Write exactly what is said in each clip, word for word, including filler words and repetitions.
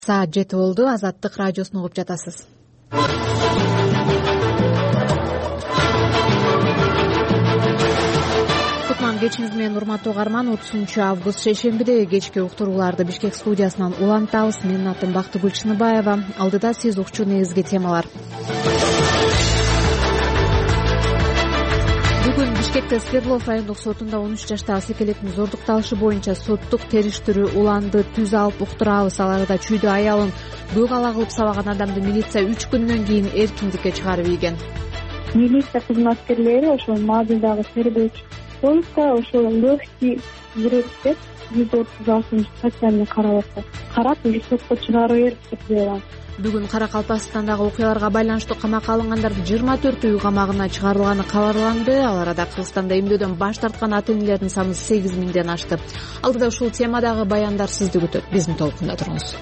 Саат жети болду. Азаттык радиосун угуп жатасыз. Кутман кечиңиз менен урматтуу угарман. отузунчу август шейшембидеги кечки уктурууларды Бишкек студиясынан улантабыз. Менин атым Бактыгүл Чыныбаева. Алдыда сиз укчу негизги темалар. Бүгүн Бишкекте Свердлов райондук сотунда он үч жаштагы секелектин зордукталышы боюнча соттук териштирүү уланды түз алып уктурабыз. Аларда чүйдө аялын көк ала кылып сабаган адамды милиция үч күндөн кийин эркиндикке чыгарып ийген. Милиция кызматкерлери ошол мобилдагы тергөөчү Полка ошол легкий жүрөт деп жүз отуз алтынчы статьяны карап атат. Карап сотко чыгарып берип деп. Бүгүн Каракалпакстандагы окуяларга байланыштуу камакка алынгандардын жыйырма төрт үй камагына чыгарылганы кабарланды. Ал арада Кыргызстанда эмдөөдөн баш тарткан ата энелердин саны сегиз миңден ашты. Алдыда ушул темадагы баяндар сизди күтөт. Биздин толкунда туруңуз.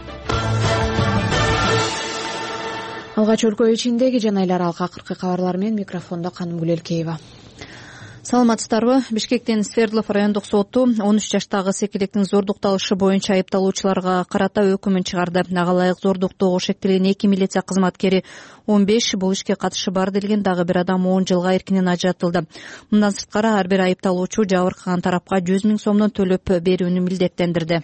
Алгач өлкө ичиндеги жана эл аралык акыркы кабарлар менен микрофондо Канымгүл Элкеева. Саламатсыздарбы? Бишкектин Свердлов райондук соту он үч жаштагы секелектин зордукталышы боюнча айыпталуучуларга карата өкүмүн чыгарды. Ага ылайык зордуктоого шектелген эки милиция кызматкери он беш, бул ишке катышы бар делген дагы бир адам он жылга эркинен ажыратылды. Мындан сырткары ар бир айыпталуучу жабыркаган тарапка жүз миң сомдон төлөп берүүнү милдеттендирди.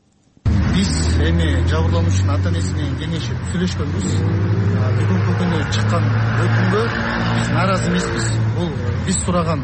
Биз эми жабырлануучунун ата энеси менен кеңешип сүйлөшкөнбүз. Бүгүнкү күнү чыккан өкүмгө биз нааразы эмеспиз. Бул биз сураган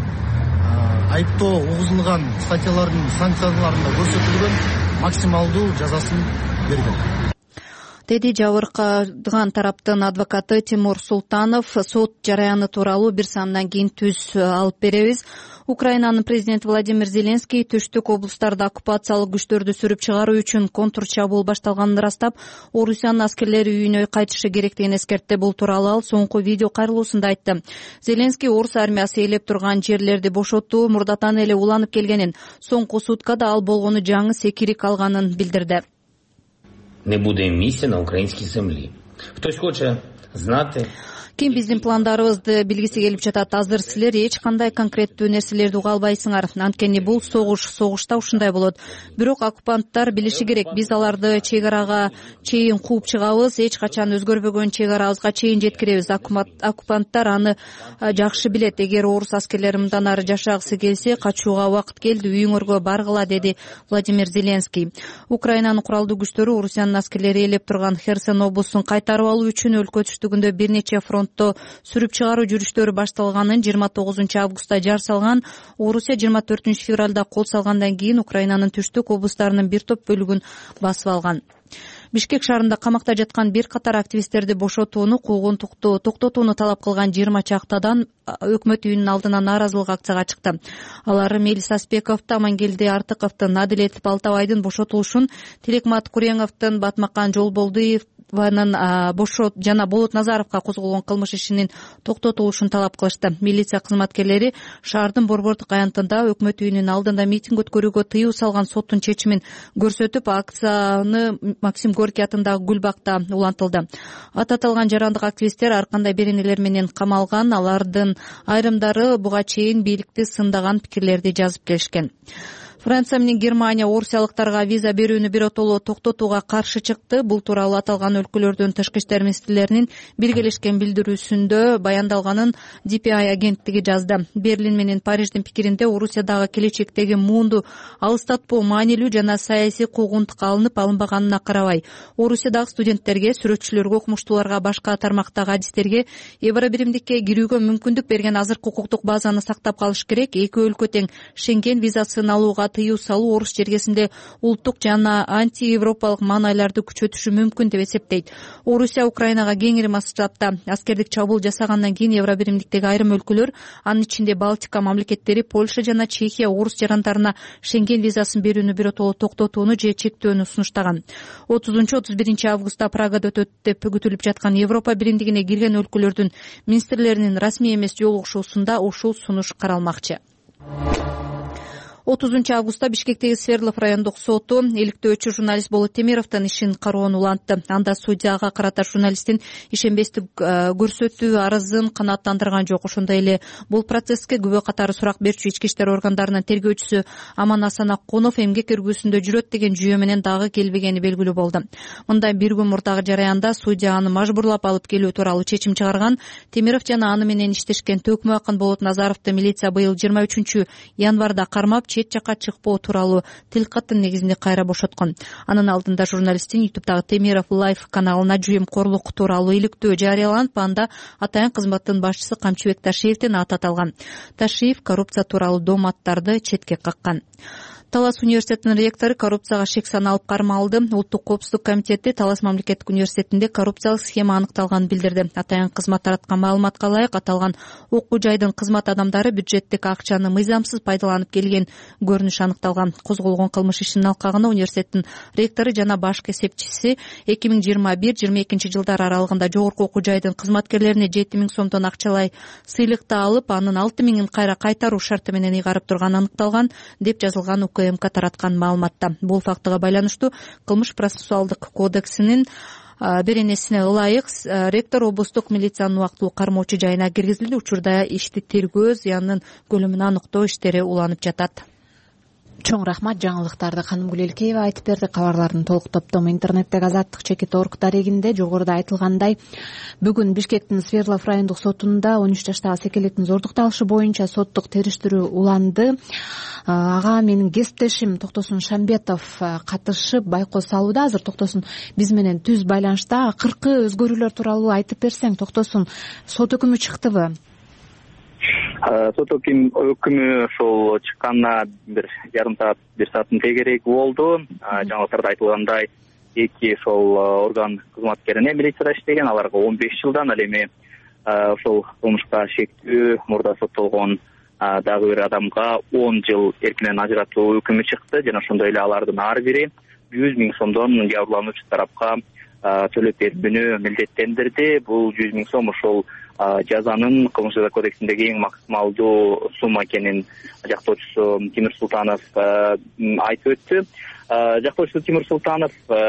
айыптоо угузулган статьялардын санкцияларында көрсөтүлгөн максималдуу жазасын берген, деди жабыркаган тараптын адвокаты Тимур Султанов. Сот жараяны тууралуу бир саамдан кийин түз алып беребиз. Украинанын президенти Владимир Зеленский түштүк облустарда оккупациялык күчтөрдү сүрүп чыгаруу үчүн контр чабуул башталганын ырастап, Орусиянын аскерлери үйүнө кайтышы керектигин эскертти. Бул тууралуу ал соңку видео кайрылуусунда айтты. Зеленский орус армиясы ээлеп турган жерлерди бошотуу мурдатан эле уланып келгенин, соңку суткада ал болгону жаңы секирик алганын билдирди. Не буде місця на українській землі. Хтось хоче знати... Ким биздин пландарыбызды билгиси келип жатат. Азыр силер эч кандай конкреттүү нерселерди уга албайсыңар. Анткени бул согуш, согушта ушундай болот. Бирок оккупанттар билиши керек, биз аларды чек арага чейин кууп чыгабыз, эч качан өзгөрбөгөн чек арабызга чейин жеткиребиз. Оккупанттар аны жакшы билет. Эгер орус аскерлери мындан ары жашагысы келсе, качууга убакыт келди, үйүңөргө баргыла, деди Владимир Зеленский. Украинанын куралдуу күчтөрү Орусиянын аскерлери ээлеп турган Херсон облустун кайтарып алуу үчүн өлкө түштүгүндө бир нече фронт сүрүп чыгаруу жүрүштөрү башталганын жыйырма тогузунчу августта жар салган. Орусия жыйырма төртүнчү февралда кол салгандан кийин Украинанын түштүк облустарынын бир топ бөлүгүн басып алган. Бишкек шаарында камакта жаткан бир катар активисттерди бошотууну, куугун токтотууну талап кылган жыйырма чактадан өкмөт үйүнүн алдына нааразылык акцияга чыкты. Алар Мелис Аспековду, Амангелди Артыковдун, Адилет Балтабайдын бошотулушун, Тилекмат Куреңовдун, Батмакан Жолболдуев бошот жана Болот Назаровго козголгон кылмыш ишинин токтотулушун талап кылышты. Милиция кызматкерлери шаардын Борбордук аянтында өкмөт үйүнүн алдында митинг өткөрүүгө тыюу салган соттун чечимин көрсөтүп, акцияны Максим Горький атындагы Гүлбакта улантылды. Ататылган жарандык активисттер ар кандай беренелер менен камалган. Алардын айрымдары буга чейин бийликти сындаган пикирлерди жазып келишкен. Франция менен Германия орусиялыктарга виза берүүнү биротоло токтотууга каршы чыкты. Бул тууралуу аталган өлкөлөрдүн тышкы иштер министрлеринин биргелешкен билдирүүсүндө баяндалганын ди пи ай агенттиги жазды. Берлин менен Париждин пикиринде Орусиядагы келечектеги муунду алыстатпоо маанилүү жана саясий куугунтукка алынып алынбаганына карабай, Орусиядагы студенттерге, сүрөтчүлөргө, окумуштууларга, башка тармактагы адистерге Евро биримдикке кирүүгө мүмкүндүк берген азыркы укуктук базаны сактап калыш керек. Эки өлкө тең Шенген визасын алууга тыюу салуу орус жергесинде улуттук жана анти-европалык маанайларды күчөтүшү мүмкүн деп эсептейт. Орусия Украинага кеңири масштабта аскердик чабуул жасагандан кийин Евро биримдиктеги айрым өлкөлөр, анын ичинде Балтика мамлекеттери, Польша жана Чехия орус жарандарына Шенген визасын берүүнү биротоло токтотууну же чектөөнү сунуштаган. отузунчу отуз биринчи августта Прагада өтөт деп күтүлүп жаткан Европа биримдигине кирген өлкөлөрдүн министрлеринин расмий эмес жолугушуусунда ушул сунуш каралмакчы. отузунчу августта Бишкектеги Свердлов райондук соту иликтөөчү журналист Болот Темировдун ишин кароonu улантты. Анда судьяга карата журналисттин ишенбестик көрсөтүү арызын канааттандырган жок. Ошондой эле бул процесске күбө катары сурак берчү ички иштер органдарынын тергөөчүсү Аман Асан Аккунов эмгек өргүүсүндө жүрөт деген жүйө менен дагы келбегени белгилүү болду. Мындай бир күн мурдагы жараянда судья аны мажбурлап алып келүү тууралуу чечим чыгарган. Темиров жана аны менен иштешкен Төкмө Акын Болот Назаровду милиция быйыл жыйырма үчүнчү январда кармап чет жакка чыкпоо тууралуу тил каттын негизинде кайра бошоткон. Анын алдында журналисттин ютубтагы Темиров Лайф каналына жүйөмкорлук тууралуу иликтөө жарыяланып, анда атайын кызматтын башчысы Камчыбек Ташиевдин аты аталган. Ташиев коррупция тууралуу дооматтарды четке каккан. Талас университетинин ректору коррупцияга шек саналып кармалды. Улуттук коопсуздук комитети Талас мамлекеттик университетинде коррупциялык схема аныкталганын билдирди. Атайын кызмат тараткан маалыматка ылайык аталган окуу жайдын кызмат адамдары бюджеттик акчаны мыйзамсыз пайдаланып келген көрүнүш аныкталган. Козголгон кылмыш ишинин алкагында университеттин ректору жана башкы эсепчиси эки миң жыйырма бир жыйырма экинчи жылдар аралыгында жогорку окуу жайдын кызматкерлерине жети миң сомдон акчалай сыйлыкты алып, анын алты миңин кайра кайтаруу шарты менен ыйгарып турганы аныкталган деп жазылган УКМК тараткан маалыматта. Бул фактыга байланыштуу кылмыш процессуалдык кодексинин беренесине ылайык ректор облустук милициянын убактылуу кармоочу жайына киргизилди. Учурда ишти тергөө, зыянын көлөмүн аныктоо иштери уланып жатат. Чоң рахмат. Жаңылыктарды Канымгүл Элкеева айтып берди. Кабарлардын толук топтому интернеттеги азаттык чекит орг дарегинде. Жогоруда айтылгандай, бүгүн Бишкектин Свердлов райондук сотунда он үч жаштагы секелеттин зордук алышы боюнча соттук териштирүү уланды. Ага менин кесиптешим Токтосун Шамбетов катышып байкоо салууда. Азыр Токтосун биз менен түз байланышта. Акыркы өзгөрүүлөр тууралуу айтып берсең, Токтосун сот өкүмү чыктыбы? Сот өкүмү ошол чыкканына бир жарым саат, бир сааттын тегереги болду. Жаңылыктарда айтылгандай, эки ошол орган кызматкерине милицияда иштеген, аларга он беш жылдан, ал эми ошол кылмышка шектүү мурда соттолгон дагы бир адамга он жыл эркинен ажыратуу өкүмү чыкты. Жана ошондой эле алардын ар бири жүз миң сомдон жабырлануучу тарапка төлөп берүүнү милдеттендирди. Бул жүз миң сом ошол жазанын кылмыш жаза кодексиндеги эң максималдуу сумма экенин жактоочусу Тимир Султанов айтып өттү. Жактоочусу Тимир Султанов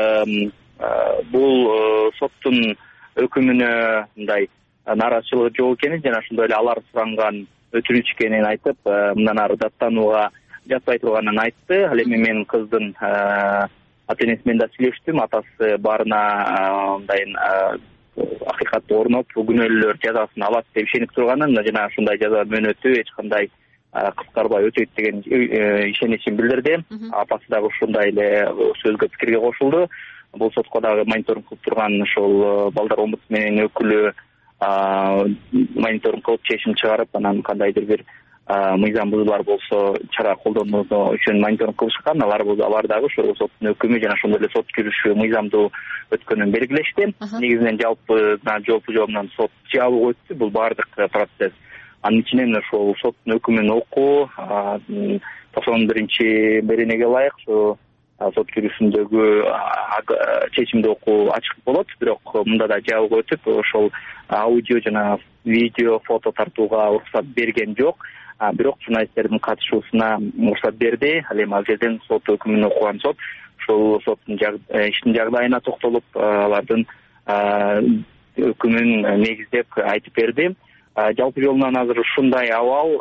бул соттун өкүмүнө мындай нааразычылыгы жок экенин жана ошондой эле алар суранган өтүнүч экенин айтып, мындан ары даттанууга жатпай турганын айтты. Ал эми мен кыздын ата-энеси менен да сүйлөштүм. Атасы баарына мындайын акыйкатты орноп, күнөөлөр жазасын алат деп ишенип турганын жана ушундай жаза мөөнөтү эч кандай кыскарбай өтөйт деген ишеничин билдирди. Апасы дагы ушундай эле сөзгө пикирге кошулду. Бул сотко дагы мониторинг кылып турган ошол балдар омбудсменин өкүлү мониторинг кылып чечим чыгарып, анан кандайдыр бир мыйзам бузуулар болсо чара колдонуу үчүн мониторинг кылышкан. Алар алар дагы ошол соттун өкүмү жана ошондой эле сот жүрүшү мыйзамдуу өткөнүн белгилешти. Негизинен жалпы жооп жообунан сот жабык өттү. Бул баардык процесс. Анын ичинен ошол соттун өкүмүн окуу токсон биринчи беренеге ылайык ошо сот жүрүшүндөгү чечимди окуу ачык болот. Бирок мында да жабык өтүп, ошол аудио жана видео, фото тартууга уруксат берген жок. Бирок журналисттердин катышуусуна уруксат берди. Ал эми ал жерден сот өкүмүн окуган сот ошол соттун иштин жагдайына токтолуп, алардын өкүмүн негиздеп айтып берди. Жалпы жолунан азыр ушундай абал.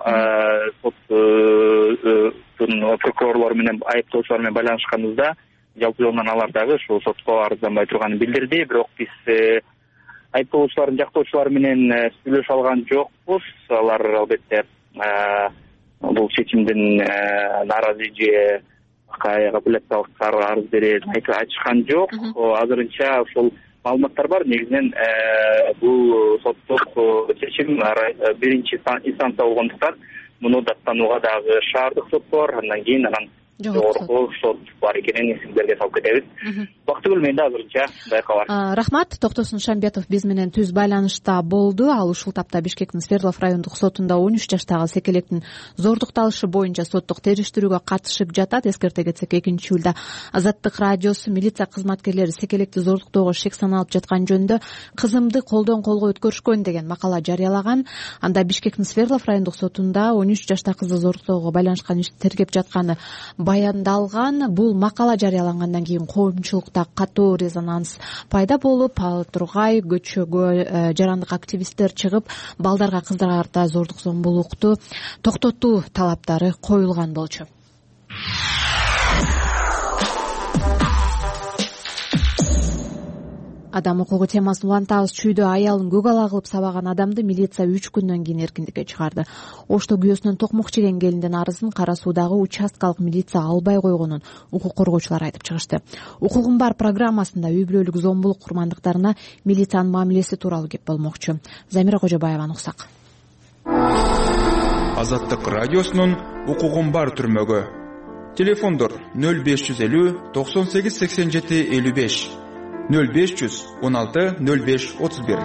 Соттун прокурорлор менен айыптоочулар менен байланышканыбызда жалпы жолунан алар дагы ушул сотко арызданбай турганын билдирди. Бирок биз айыптоочулардын жактоочулары менен сүйлөшө алган жокпуз. Алар албетте бул чечимдин нааразы же апелляциялык арыз бере айтышкан жок. Азырынча ошол маалыматтар бар. Негизинен бул соттук чечим биринчи инстанция болгондуктан муну даттанууга дагы шаардык соттор, андан кийин анан жогорку сот бар экенин сиздерге салып кетебиз. Бактыгүл, менде азырынча байка бар. Рахмат. Токтосун Шамбетов биз менен түз байланышта болду. Ал ушул тапта Бишкектин Свердлов райондук сотунда он үч жаштагы секелектин зордукталышы боюнча соттук териштирүүгө катышып жатат. Эскерте кетсек, экинчи июлда Азаттык радиосу милиция кызматкерлери секелекти зордуктоого шек саналып жаткан жөнүндө кызымды колдон колго өткөрүшкөн деген макала жарыялаган. Анда Бишкектин Свердлов райондук сотунда он үч жаштагы кызды зордуктоого байланышкан ишти тергеп жатканы баяндалган. Бул макала жарыялангандан кийин коомчулукта катуу резонанс пайда болуп, ал тургай көчөгө жарандык активисттер чыгып, балдарга, кыздарга карата зордук зомбулукту токтотуу талаптары коюлган болчу. Адам укугу темасын улантабыз. Чүйдө аялын көк ала кылып сабаган адамды милиция үч күндөн кийин эркиндикке чыгарды. Ошто күйөөсүнөн токмок жеген келиндин арызын Кара Суудагы участкалык милиция албай койгонун укук коргоочулар айтып чыгышты. Укугум бар программасында үй бүлөлүк зомбулук курмандыктарына милициянын мамилеси тууралуу кеп болмокчу. Замира Кожобаеваны уксак. Азаттык радиосунун укугум бар түрмөгү. Телефондор нөл беш жүз элүү токсон сегиз сексен жети элүү беш, нөл беш жүз он алты нөл беш отуз бир.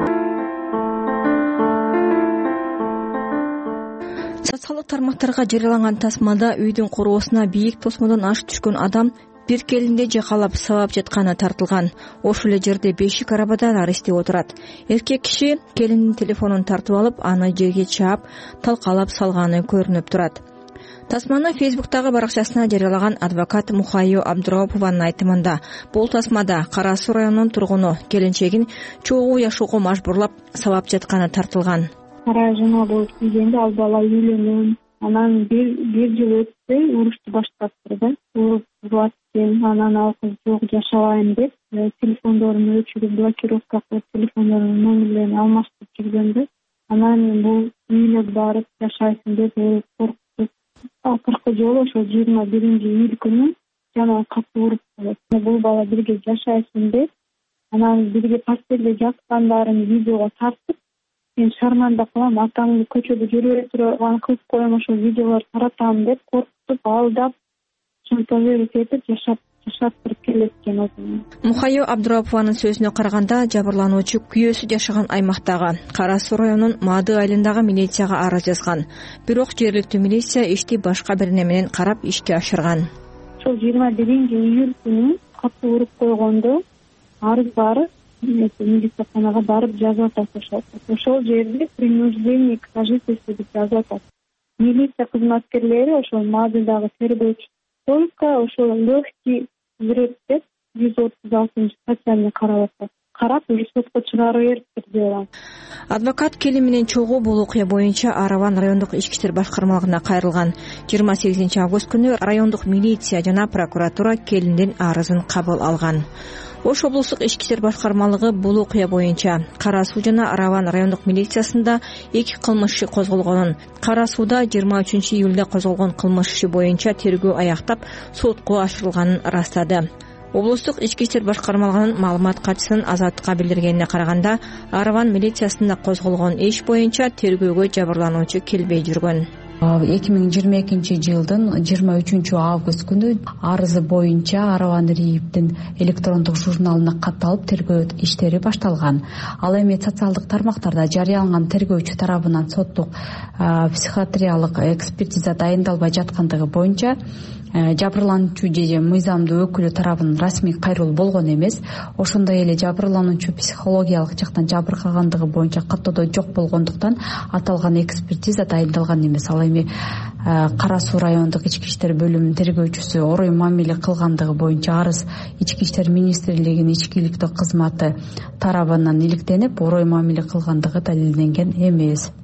Социалдык тармактарга жарыяланган тасмада үйдүн короосуна бийик тосмодон ашып түшкөн адам бир келинди жакалап сабап жатканы тартылган. Ошол эле жерде бешик арабада аристеп отурат. Эркек киши келиндин телефонун тартып алып, аны жерге чаап, талкалап салганы көрүнүп турат. Тасманы Фейсбуктагы баракчасына жарыялаган адвокат Мухайо Абдурапованын айтымында, бул тасмада Кара Суу районунун тургуну келинчегин чогуу жашоого мажбурлап сабап жатканы тартылган. Кара жана болуп кийгенде ал бала үйлөнөм, анан бир бир жыл өтпөй урушту баштаптыр да. Уруп булаттым, анан ал кыз жок жашабайм деп телефондорун өчүрүп, блокировка кылып, телефондорун номерлерин алмаштырып жүргөндө, анан бул үйүнө барып жашайсың деп коркутуп, акыркы жолу ошо жыйырма биринчи июль күнү жана катуу уруп коет. Бул бала бирге жашайсың деп, анан бирге постелде жаткандарын видеого тартып, мен шарманда кылам, атамды көчөдө жүрө турган кылып коем, ошол видеолорду таратам деп коркутуп, алдап, шантажировать этип жашап жашаттырып келеткен өзүн. Мухайо Абдурапованын сөзүнө караганда, жабырлануучу күйөөсү жашаган аймактагы Кара Суу районунун Мады айылындагы милицияга арыз жазган. Бирок жергиликтүү милиция ишти башка бир неме менен карап ишке ашырган. Ошол жыйырма биринчи июль күнү катуу уруп койгондо арыз барып, милицияга барып жазып атышат. Ошол жерде принуждение к сожительству деп жазып атат. Милиция кызматкерлери ошол Мадыдагы тергөөчү только ошол легкий взрыв деп жүз отуз алтынчы статьяны карап атат. Карап уже сотко чыгарып бериптир деп. Адвокат келин менен чогуу бул окуя боюнча Араван райондук ички иштер башкармалыгына кайрылган. жыйырма сегизинчи август күнү райондук милиция жана прокуратура келиндин арызын кабыл алган. Ош облустук ички иштер башкармалыгы бул окуя боюнча Кара Суу жана Араван райондук милициясында эки кылмыш иши козголгонун, Кара Сууда жыйырма үчүнчү июлда козголгон кылмыш иши боюнча тергөө аяктап, сотко ашырылганын ырастады. Облустук ички иштер башкармалыгынын маалымат катчысынын Азаттыкка билдиргенине караганда, Араван милициясында козголгон иш боюнча тергөөгө жабырлануучу келбей жүргөн. эки миң жыйырма экинчи жылдын жыйырма үчүнчү август күнү арызы боюнча Араван Риевдин электрондук журналына катталып тергөө иштери башталган. Ал эми социалдык тармактарда жарыяланган тергөөчү тарабынан соттук психиатриялык экспертиза дайындалбай жаткандыгы боюнча жабырлануучу же мыйзамдуу өкүлү тарабынан расмий кайрылуу болгон эмес. Ошондой эле жабырлануучу психологиялык жактан жабыркагандыгы боюнча каттоодо жок болгондуктан аталган экспертиза дайындалган эмес. Ал эми Кара Суу райондук ички иштер бөлүмүнүн тергөөчүсү орой мамиле кылгандыгы боюнча арыз ички иштер министрлигинин ичкиликтүү кызматы тарабынан иликтенип, орой мамиле кылгандыгы далилденген эмес.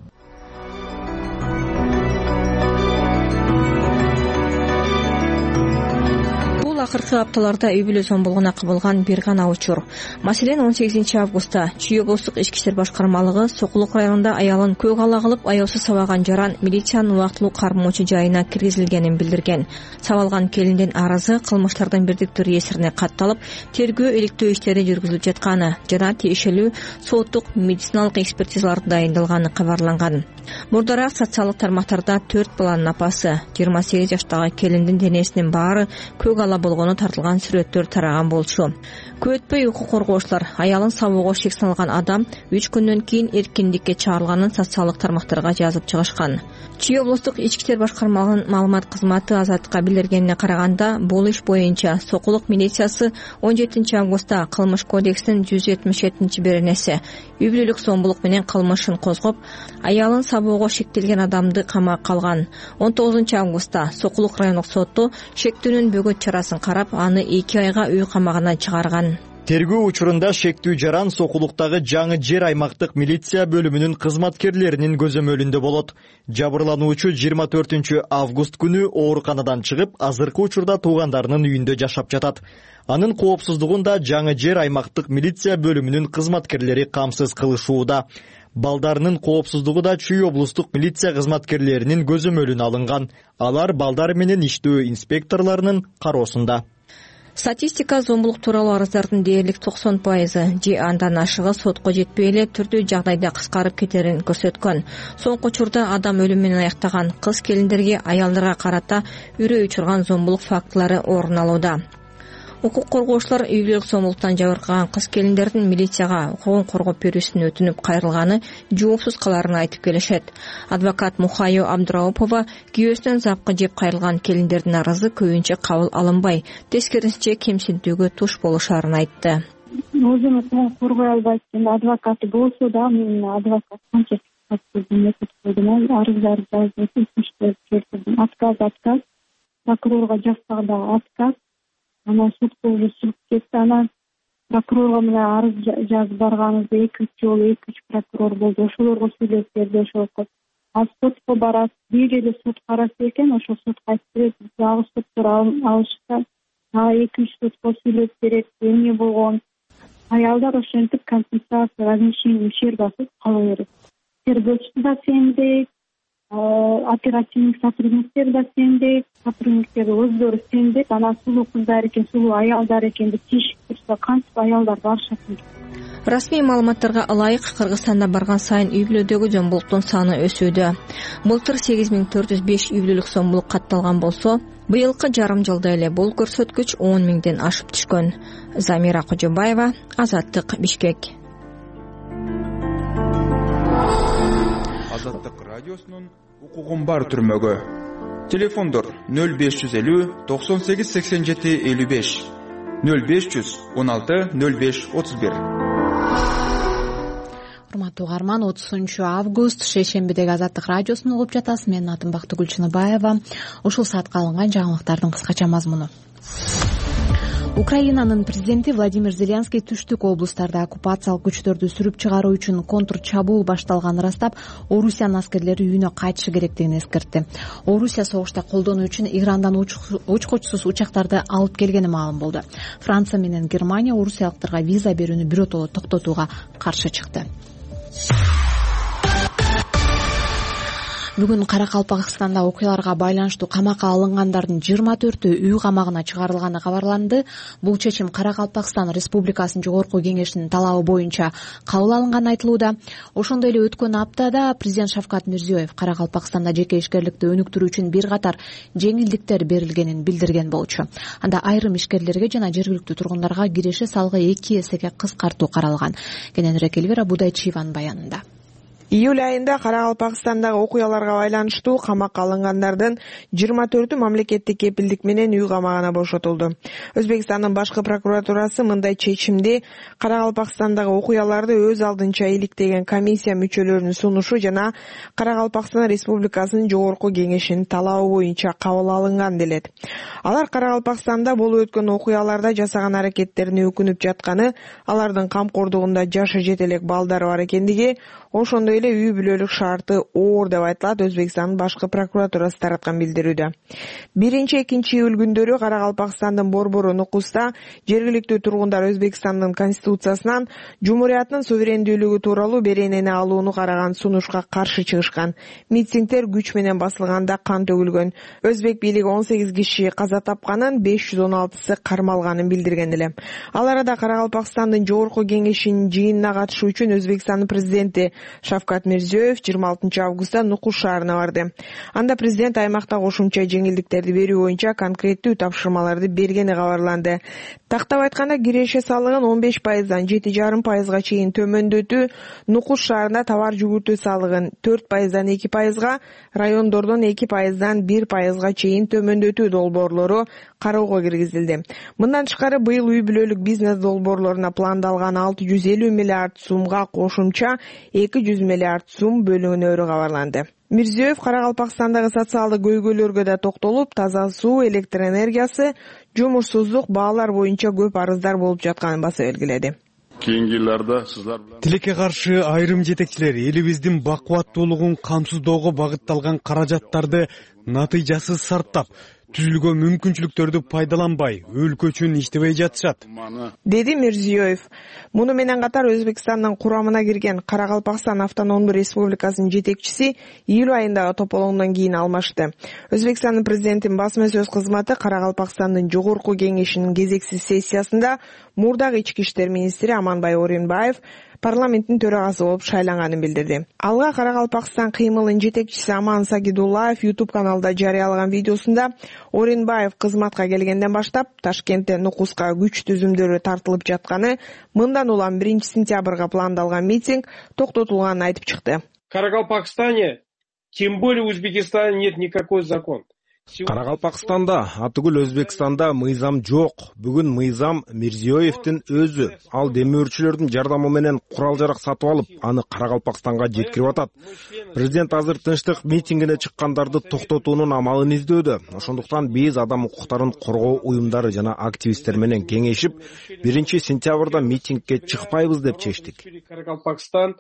акыркы апталарда үй бүлө зомбулугуна кабылган бир гана учур. Маселен он сегизинчи августта Чүй облустук ички иштер башкармалыгы Сокулук районунда аялын көк ала кылып аяусыз сабаган жаран милициянын убактылуу кармоочу жайына киргизилгенин билдирген. Сабалган келиндин арызы кылмыштардын бирдиктүү реестрине катталып, тергөө иликтөө иштери жүргүзүлүп жатканы жана тиешелүү соттук медициналык экспертизалар дайындалганы кабарланган. Мурдараак социалдык тармактарда төрт баланын апасы, жыйырма сегиз жаштагы келиндин денесинин баары көк ала болгону тартылган сүрөттөр тараган болчу. Көп өтпөй укук коргоочулар аялын сабоого шек салган адам үч күндөн кийин эркиндикке чыгарылганын социалдык тармактарга жазып чыгышкан. Чүй облустук ички иштер башкармалыгынын маалымат кызматы Азаттыкка билдиргенине караганда, бул иш боюнча Сокулук милициясы он жетинчи августта Кылмыш кодексинин жүз жетимиш жетинчи беренеси үй бүлөлүк зомбулук менен кылмышын козгоп, аялын сабоого шектелген адамды камакка алган. он тогузунчу августта Сокулук райондук соту шектүүнүн бөгөт чарасын карап, аны эки айга үй камагына чыгарган. Тергөө учурунда шектүү жаран Сокулуктагы Жаңы Жер аймактык милиция бөлүмүнүн кызматкерлеринин көзөмөлүндө болот. Жабырлануучу жыйырма төртүнчү август күнү ооруканадан чыгып, азыркы учурда туугандарынын үйүндө жашап жатат. Анын коопсуздугун да Жаңы Жер аймактык милиция бөлүмүнүн кызматкерлери камсыз кылышууда. Балдарынын коопсуздугу да Чүй облустук милиция кызматкерлеринин көзөмөлүнө алынган. Алар балдар менен иштөө инспекторлорунун кароосунда. Статистика зомбулук тууралуу арыздардын дээрлик токсон пайызы же андан ашыгы сотко жетпей эле түрдүү жагдайда кыскарып кетерин көрсөткөн. Соңку учурда адам өлүм менен аяктаган кыз келиндерге, аялдарга карата үрөй учурган зомбулук фактылары орун алууда. Укук коргоочулар үй бүлөлүк зомбулуктан жабыркаган кыз келиндердин милицияга укугун коргоп берүүсүн өтүнүп кайрылганы жоопсуз каларын айтып келишет. Адвокат Мухайо Абдраупова күйөөсүнөн запкы жеп кайрылган келиндердин арызы көбүнчө кабыл алынбай, тескерисинче кемсинтүүгө туш болушарын айтты. Өзүм укугун коргой албайт экен, адвокаты болсо да, мен адвокат канча арыздарды жазып, өтүнүчтөрдү келтирдим. Отказ, отказ. Прокурорго жазсак дагы отказ. Ана сотко уже чыгып кетти. Анан прокурорго менен арыз жазып барганыбызда эки үч жолу эки үч прокурор болду. Ошолорго сүйлөп берди, ошол. Ал сотко барат, бир эле сот караса экен, ошол сотко айтып берет. Дагы соттор алышса, дагы эки үч сотко сүйлөп берет. Эмне болгон? Аялдар ошентип компенсация, возмещение ущерб басып кала берет. Тергөөчү да сендейт, оперативник сотрудниктер да сендейт, сотрудниктер өздөрү сендейт. Анан сулуу кыздар экен, сулуу аялдар экен деп тиешип турса, кантип аялдар барышат? Расмий маалыматтарга ылайык, Кыргызстанда барган сайын үй бүлөдөгү зомбулуктун саны өсүүдө. Былтыр сегиз миң төрт жүз беш үй бүлөлүк зомбулук катталган болсо, быйылкы жарым жылда эле бул көрсөткүч он миңден ашып түшкөн. Замира Кожобаева, Азаттык, Бишкек. Азаттык радиосунун укугун бар түрмөгө. Телефондор нөл беш жүз элүү токсон сегиз сексен жети элүү беш, нөл беш жүз он алты нөл беш отуз бир. Урматтуу угарман, отузунчу август шейшембидеги Азаттык радиосун угуп жатасыз. Менин атым Бактыгүл Чыныбаева. Ушул саатка алынган жаңылыктардын кыскача мазмуну. Украинанын президенти Владимир Зеленский түштүк облустарда оккупациялык күчтөрдү сүрүп чыгаруу үчүн контр чабуул башталганын ырастап, Орусиянын аскерлери үйүнө кайтышы керектигин эскертти. Орусия согушта колдонуу үчүн Ирандан учкучсуз учактарды алып келгени маалым болду. Франция менен Германия орусиялыктарга виза берүүнү биротоло токтотууга каршы чыкты. Бүгүн Каракалпакстанда окуяларга байланыштуу камакка алынгандардын жыйырма төртү үй камагына чыгарылганы кабарланды. Бул чечим Каракалпакстан Республикасынын жогорку кеңешинин талабы боюнча кабыл алынганы айтылууда. Ошондой эле өткөн аптада президент Шавкат Мирзиёев Каракалпакстанда жеке ишкерликти өнүктүрүү үчүн бир катар жеңилдиктер берилгенин билдирген болчу. Анда айрым ишкерлерге жана жергиликтүү тургундарга киреше салыгы эки эсеге кыскартуу каралган. Кененирээк Элвира Будайчиеванын баянында. Июль айында Каракалпакстандагы окуяларга байланыштуу камакка алынгандардын жыйырма төртү мамлекеттик кепилдик менен үй камагына бошотулду. Өзбекстандын башкы прокуратурасы мындай чечимди Каракалпакстандагы окуяларды өз алдынча иликтеген комиссия мүчөлөрүнүн сунушу жана Каракалпакстан Республикасынын жогорку кеңешинин талабы боюнча кабыл алынган делет. Алар Каракалпакстанда болуп өткөн окуяларда жасаган аракеттерине өкүнүп жатканы, алардын камкордугунда жашы жетелек балдар бар экендиги, ошондой эле үй бүлөлүк шарты оор деп айтылат Өзбекстандын башкы прокуратурасы тараткан билдирүүдө. биринчи экинчи июль күндөрү Карагалпакстандын Борбору Нукуста жергиликтүү тургундар Өзбекстандын конституциясынан Жумурияттын суверендүүлүгү тууралуу беренени алууну караган сунушка каршы чыгышкан. Митингдер күч менен басылганда кан төгүлгөн. Өзбек бийлиги он сегиз киши каза тапканын, беш жүз он алтысы кармалганын билдирген эле. Ал арада Карагалпакстандын жогорку кеңешинин жыйынына катышуу үчүн Өзбекстандын президенти Шавкат Мирзиёев жыйырма алтынчы августта Нукус шаарына барды. Анда президент аймакта кошумча жеңилдиктерди берүү боюнча конкреттүү тапшырмаларды бергени кабарланды. Тактап айтканда, киреше салыгын он беш пайыздан жети жарым пайызга чейин төмөндөтүү, Нукус шаарында товар жүгүртүү салыгын төрт пайыздан эки пайызга, райондордон эки пайыздан бир пайызга чейин төмөндөтүү долбоорлору кароого киргизилди. Мындан тышкары быйыл үй бүлөлүк бизнес долбоорлоруна пландалган алты жүз элүү миллиард сумга кошумча эки жүз миллиард сум бөлүнөөрү кабарланды. Мирзиёев Карагалпакстандагы социалдык көйгөйлөргө да токтолуп, таза суу, электр энергиясы, жумушсуздук, баалар боюнча көп арыздар болуп жатканын баса белгиледи. Тилекке каршы айрым жетекчилер элибиздин бакубаттуулугун камсыздоого багытталган каражаттарды натыйжасыз сарптап, түзүлгөн мүмкүнчүлүктөрдү пайдаланбай, өлкө үчүн иштебей жатышат, деди Мирзиёев. Муну менен катар Өзбекстандын курамына кирген Карагалпакстан автономдуу республикасынын жетекчиси июль айындагы тополоңдон кийин алмашты. Өзбекстандын президентинин басма сөз кызматы Карагалпакстандын жогорку кеңешинин кезексиз сессиясында мурдагы ички иштер министри Аманбай Оренбаев парламенттин төрагасы болуп шайланганын билдирди. Алга Карагалпакстан кыймылынын жетекчиси Аман Сагидуллаев YouTube каналда жарыялаган видеосунда Оренбаев кызматка келгенден баштап Ташкентте Нукуска күч түзүмдөрү тартылып жатканы, мындан улам биринчи сентябрга пландалган митинг токтотулганын айтып чыкты. В Карагалпакстане, тем более в Узбекистане, нет никакой закон. Карагалпакстанда, атыгүл Өзбекстанда мыйзам жок. Бүгүн мыйзам Мирзиёевдин өзү. Ал демөөрчүлөрдүн жардамы менен курал-жарак сатып алып, аны Карагалпакстанга жеткирип атат. Президент азыр тынчтык митингине чыккандарды токтотуунун амалын издөөдө. Ошондуктан биз адам укуктарын коргоо уюмдары жана активисттер менен кеңешип, биринчи сентябрда митингге чыкпайбыз деп чечтик. Карагалпакстан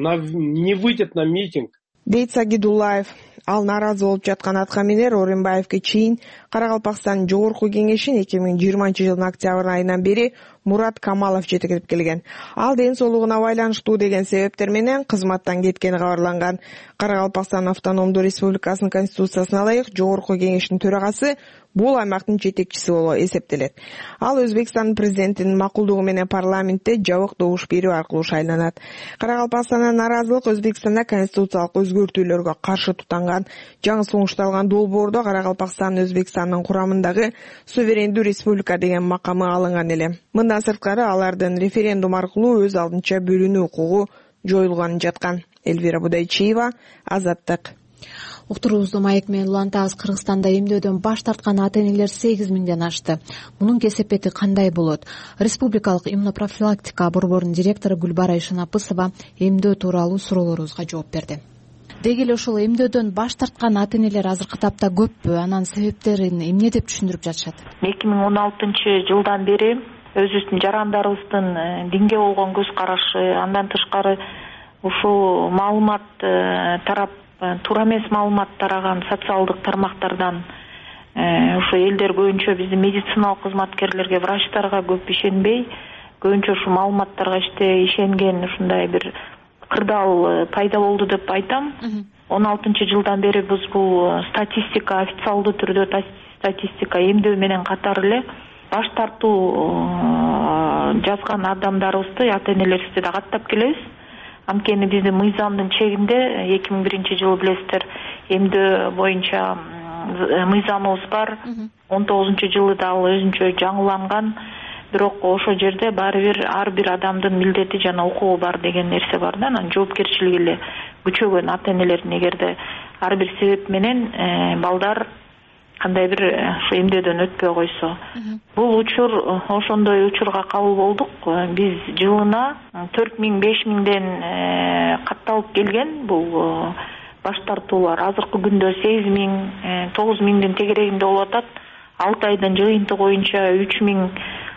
не выйдет на митинг. Дейт Сагидуллаев. Ал нааразы болуп жаткан аткаминер Оренбаевге чейин Карагалпакстандын жогорку кеңешин эки миң жыйырманчы жылдын октябрь айынан бери Мурат Камалов жетектеп келген. Ал ден соолугуна байланыштуу деген себептер менен кызматтан кеткени кабарланган. Карагалпакстан автономдуу республикасынын конституциясына ылайык жогорку кеңештин төрагасы бул аймактын жетекчиси болуп эсептелет. Ал Өзбекстандын президентинин макулдугу менен парламентте жабык добуш берүү аркылуу шайланат. Карагалпакстандын нааразылык Өзбекстанда конституциялык өзгөртүүлөргө каршы тутанган жаңы сунушталган долбоордо Карагалпакстан Өзбекстандын курамындагы суверендүү республика деген макамы алынган эле. Мындан сырткары алардын референдум аркылуу өз алдынча бөлүнүү укугу жоюлганын жаткан. Эльвира Будайчиева, Азаттык. Уктуруубузду маек менен улантабыз. Кыргызстанда эмдөөдөн баш тарткан ата энелер сегиз миңден ашты. Мунун кесепети кандай болот? Республикалык иммунопрофилактика борборунун директору Гүлбара Ишанапысова эмдөө тууралуу суроолорубузга жооп берди. Деги эле ошол эмдөөдөн баш тарткан ата энелер азыркы тапта көппү? Анан себептерин эмне деп түшүндүрүп жатышат? эки миң он алтынчы жылдан бери өзүбүздүн жарандарыбыздын динге болгон көз карашы, андан тышкары ушул маалымат тарап, туура эмес маалымат тараган социалдык тармактардан ошо элдер көбүнчө биздин медициналык кызматкерлерге, врачтарга көп ишенбей, көбүнчө ушу маалыматтарга иште ишенген ушундай бир кырдаал пайда болду деп айтам. он алтынчы жылдан бери биз бул статистика, официалдуу түрдө статистика эмдөө менен катар эле баш тартуу жазган адамдарыбызды, ата энелерибизди да каттап келебиз. Анткени биздин мыйзамдын чегинде эки миң биринчи жылы билесиздер, эмдөө боюнча мыйзамыбыз бар. он тогузунчу жылы да ал өзүнчө жаңыланган. Бирок ошол жерде баары бир ар бир адамдын милдети жана укугу бар деген нерсе бар да. Анан жоопкерчилиги эле күчөгөн ата энелердин эгерде ар бир себеп менен балдар кандай бир ушу эмдөөдөн өтпөй койсо. Бул учур, ошондой учурга кабыл болдук. Биз жылына төрт миң беш миңден катталып келген бул баш тартуулар. Азыркы күндө сегиз миң тогуз миңдин тегерегинде болуп атат. алты айдын жыйынтыгы боюнча үч миң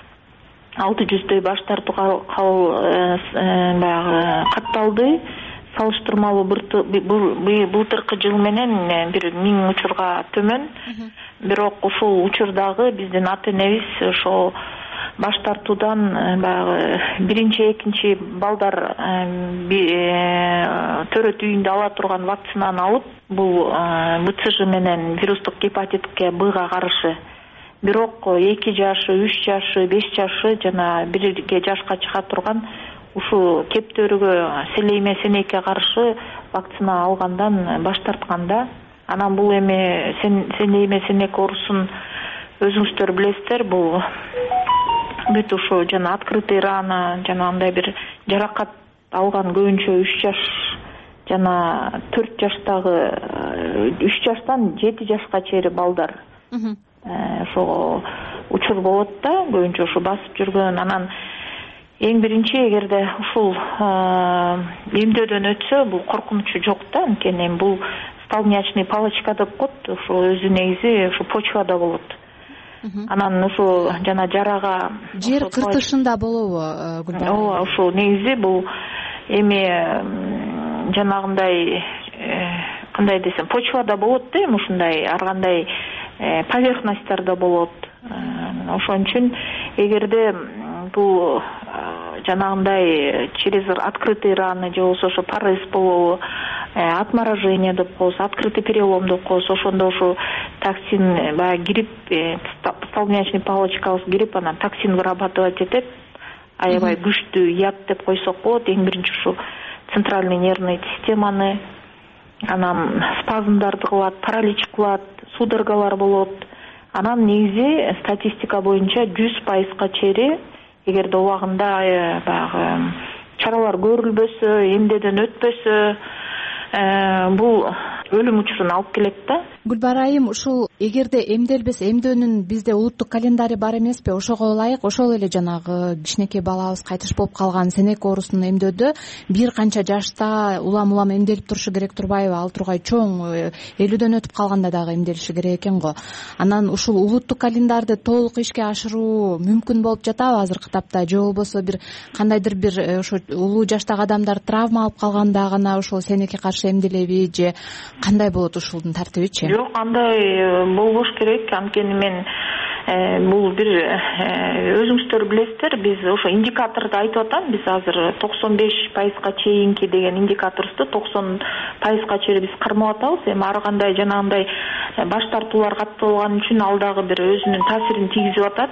алты жүздөй баш тартуу баягы катталды. салыштырмалуу былтыркы жыл менен бир миң учурга төмөн. Бирок ушул учурдагы биздин ата энебиз ошо баш тартуудан баягы биринчи экинчи балдар төрөт үйүндө ала турган вакцинаны алып, бул бэ цэ жэ менен вирустук гепатитке Б-га каршы. Бирок эки жашы, үч жашы, беш жашы жана бирге жашка чыга турган ушул кептөрүгө селейме сенекке каршы вакцина алгандан баш тартканда, анан бул эми селейме сенек оорусун өзүңүздөр билесиздер, бул бүт ушу жана открытый рана, жана андай бир жаракат алган көбүнчө үч жаш жана төрт жаштагы үч жаштан жети жашка чейин балдар ошого учур болот да, көбүнчө ушу басып жүргөн. Анан эң биринчи эгерде ушул эмдөөдөн өтсө, бул коркунучу жок да, анткени бул столбнячный палочка деп коет, ушул өзү негизи ушу почвада болот. Анан ушу жана жарага жер кыртышында болобу Гүлбара? Ооба, ушул негизи бул эми жанагындай кандай десем, почвада болот да, эми ушундай ар кандай поверхностьтарда болот. Ошон үчүн эгерде бул жанагындай через открытый раны же болбосо ошо порез болобу, отморажение деп коебуз, открытый перелом деп коебуз, ошондо ушу токсин баягы кирип, столбнячный палочкабыз кирип, анан токсин вырабатывать этет, аябай күчтүү яд деп койсок болот. Эң биринчи ушу центральный нервный системаны, анан спазмдарды кылат, паралич кылат, судорогалар болот. Анан негизи статистика боюнча жүз пайызга чейин эгерде убагында баягы чаралар көрүлбөсө, эмдөөдөн өтпөсө, бул өлүм учурун алып келет да. Гүлбара айым, ушул эгерде эмделбесе, эмдөөнүн бизде улуттук календари бар эмеспи? Ошого ылайык ошол эле жанагы кичинекей балабыз кайтыш болуп калган сенек оорусун эмдөөдө бир канча жашта улам улам эмделип турушу керек турбайбы? Ал тургай чоң элүүдөн өтүп калганда дагы эмделиши керек экен го. Анан ушул улуттук календарды толук ишке ашыруу мүмкүн болуп жатабы азыркы тапта? Же болбосо бир кандайдыр бир ошо улуу жаштагы адамдар травма алып калганда гана ошол сенекке каршы эмделеби, же кандай болот ушулдун тартибичи? Жок, андай болбош керек. Анткени мен бул бир өзүңүздөр билесиздер, биз ошо индикаторду айтып атам. Биз азыр токсон беш пайызга чейинки деген индикаторубузду токсон пайызга чейин биз кармап атабыз. Эми ар кандай жанагындай баш тартуулар катталган үчүн ал дагы бир өзүнүн таасирин тийгизип атат.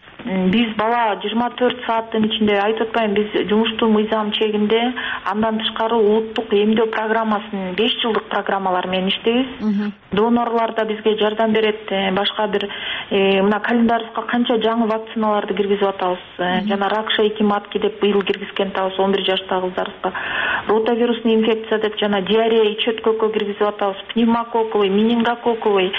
Биз бала жыйырма төрт сааттын ичинде айтып атпайм, биз жумуштуу мыйзам чегинде, андан тышкары улуттук эмдөө программасынын беш жылдык программалар менен иштейбиз. Донорлор да бизге жардам берет. Башка бир мына календарыбызга канча жаңы вакциналарды киргизип атабыз. Жана рак шейки матки деп быйыл киргизген атабыз он бир жаштагы кыздарыбызга. Ротовирусный инфекция деп жана диарея, ич өткөккө киргизип атабыз. Пневмококковый, менингококковый,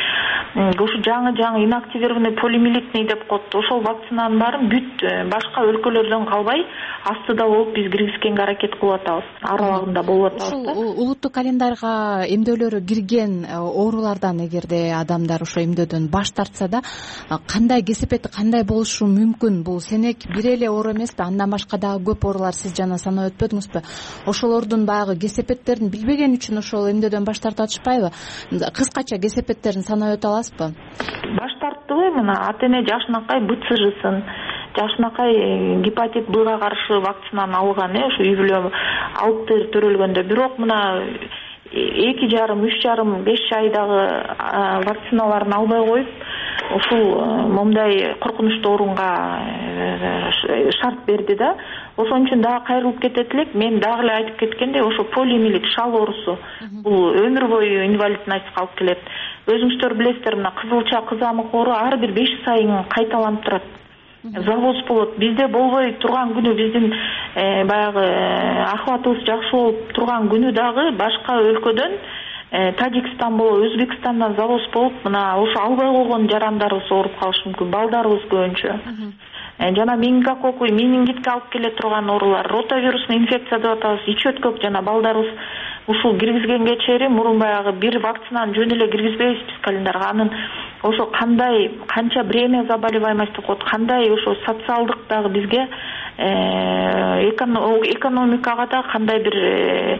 ушу жаңы-жаңы инактивированный полимелитный деп коет. Ошол вакцинанын баарын бүт башка өлкөлөрдөн калбай астыда болуп биз киргизгенге аракет кылып атабыз. Аралыгында болуп атабыз. Ушул улуттук календарга эмдөөлөрү кирген оорулардан эгерде адамдар ошо эмдөөдөн баш тартса да, кандай кесепети кандай болушу мүмкүн? Бул сенек бир эле оору эмеспи? Андан башка дагы көп оорулар сиз жана санап өтпөдүңүзбү? Ошолордун баягы кесепеттерин билбеген үчүн ошол эмдөөдөн баш тартып атышпайбы? Кыскача кесепеттерин санап өтө аласызбы? Баш тартты, мына ата эне жашынакай бэ цэ жэсын, жашынакай гепатит Б-га каршы вакцинаны алган, ушу үй бүлө алты төрөлгөндө. Бирок мына эки жарым, үч жарым, беш айдагы вакциналарын албай коюп, ушул момундай коркунучтуу оорунга шарт берди да. Ошон үчүн дагы кайрылып кетет элек. Мен дагы эле айтып кеткендей, ошо полиомиелит, шал оорусу, бул өмүр бою инвалидностька алып келет. Өзүңүздөр билесиздер, мына кызылча кызамык оору ар бир беш сайын кайталанып турат. Завоз болот. Бизде болбой турган күнү, биздин баягы акыбатыбыз жакшы болуп турган күнү дагы башка өлкөдөн, Тажикстан болобу, Өзбекстандан завоз болуп, мына ошо албай койгон жарандарыбыз ооруп калышы мүмкүн, балдарыбыз көбүнчө. Жана менингококк, менингитке алып келе турган оорулар, ротовирусный инфекция деп атабыз, ич өткөк жана балдарыбыз ушул киргизгенге чейин мурун баягы бир вакцинаны жөн эле киргизбейбиз биз календарга. Анын ошо кандай, канча бремя заболеваемость деп коет, кандай ошо социалдык дагы бизге экономикага да кандай бир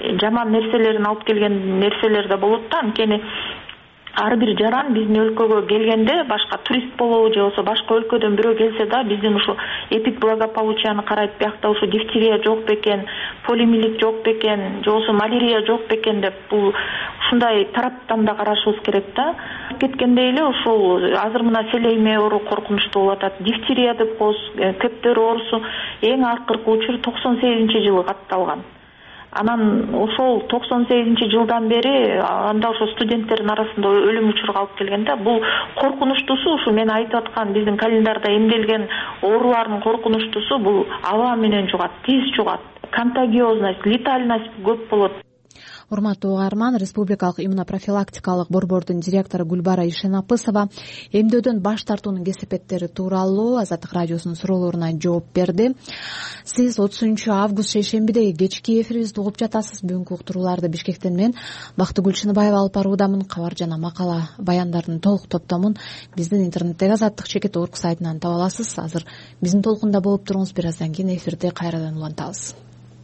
жаман нерселерин алып келген нерселер да болот да. Анткени ар бир жаран биздин өлкөгө келгенде башка турист болобу же болбосо башка өлкөдөн бирөө келсе да биздин ушу эпидблагополучияны карайт, биякта ушу дифтерия жок бекен, полиомиелит жок бекен, же болбосо малярия жок бекен деп бул ушундай тараптан да карашыбыз керек да. Кеткендей эле ушул азыр мына селейме оору коркунучтуу болуп атат. Дифтерия деп коебуз, кептер оорусу эң акыркы учур токсон сегизинчи жылы катталган. Анан ошол токсон сегизинчи жылдан бери анда ошо студенттердин арасында өлүм учуру алып келген да. Бул коркунучтуусу ушу мен айтып аткан биздин календарда эмделген оорулардын коркунучтуусу бул аба менен жугат, тез жугат, контагиозность, летальность көп болот. Урматтуу угарман, Республикалык иммунопрофилактикалык борбордун директору Гүлбара Ишенапысова эмдөөдөн баш тартуунун кесепеттери тууралуу Азаттык радиосунун суроолоруна жооп берди. Сиз отузунчу август шейшембидеги кечки эфирибизди угуп жатасыз. Бүгүнкү уктурууларды Бишкектен мен Бактыгүл Чыныбаева алып баруудамын. Кабар жана макала баяндардын толук топтомун биздин интернеттеги Азаттык чекит точка орг сайтынан таба аласыз. Азыр биздин толкунда болуп туруңуз. Бир аздан кийин эфирде кайрадан улантабыз.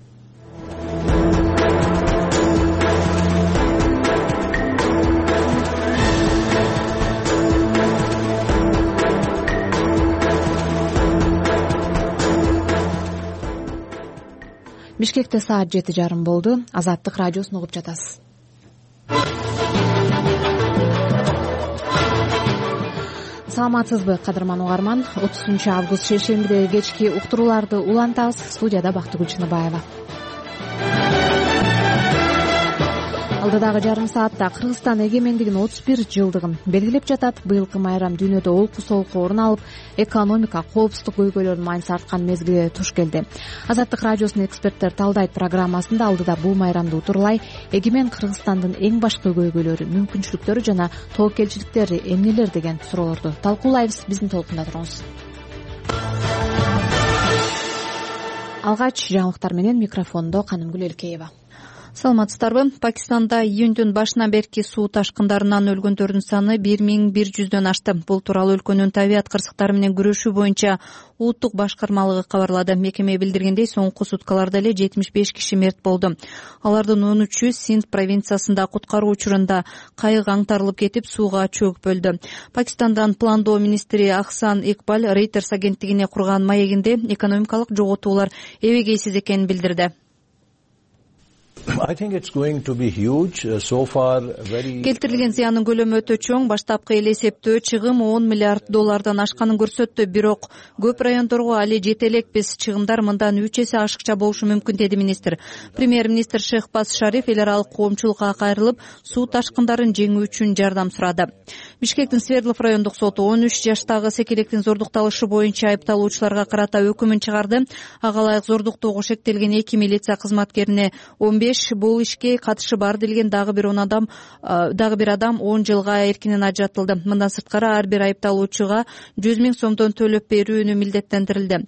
Бишкекте саат жети жарым болду. Азаттык радиосун угуп жатасыз. Саламатсызбы, кадырман угарман? отузунчу август шейшембидеги кечки уктурууларды улантабыз. Студияда Бактыгүл Чыныбаева. Алдыдагы жарым саатта Кыргызстан эгемендигинин отуз бир жылдыгын белгилеп жатат. Быйылкы майрам дүйнөдө олку солку орун алып, экономика, коопсуздук көйгөйлөрүнүн майнысы арткан мезгили туш келди. Азаттык радиосунун эксперттер талдайт программасында алдыда бул майрамды утурлай эгемен Кыргызстандын эң башкы көйгөйлөрү, мүмкүнчүлүктөрү жана тобокелчиликтери эмнелер деген суроолорду талкуулайбыз. Биздин толкунда туруңуз. Алгач жаңылыктар менен микрофондо Канымгүл Элкеева. Саламатсыздарбы? Пакистанда июндүн башынан берки суу ташкындарынан өлгөндөрдүн саны бир миң бир жүздөн ашты. Бул тууралуу өлкөнүн табият кырсыктары менен күрөшүү боюнча улуттук башкармалыгы кабарлады. Мекеме билдиргендей, соңку суткаларда эле жетимиш беш киши мерт болду. Алардын он үчү Синд провинциясында куткаруу учурунда кайык аңтарылып кетип, сууга чөгүп өлдү. Пакистандан пландоо министри Ахсан Икбал Reuters агенттигине курган маегинде экономикалык жоготуулар эбегейсиз экенин билдирди. Келтирилген зыяндын көлөмү өтө чоң. Баштапкы эле эсептөө чыгым он миллиард доллардан ашканын көрсөттү. Бирок көп райондорго али жете элекпиз. Чыгымдар мындан үч эсе ашыкча болушу мүмкүн, деди министр. Премьер-министр Шехбаз Шариф эл аралык коомчулукка кайрылып, суу ташкындарын жеңүү үчүн жардам сурады. Бишкектин Свердлов райондук соту он үч жаштагы секелектин зордукталышы боюнча айыпталуучуларга карата өкүмүн чыгарды. Ага ылайык зордуктоого шектелген эки милиция кызматкерине он беш, бул ишке катышы бар делген дагы бир он адам дагы бир адам он жылга эркинен ажыратылды. Мындан сырткары ар бир айыпталуучуга жүз миң сомдон төлөп берүүнү милдеттендирилди.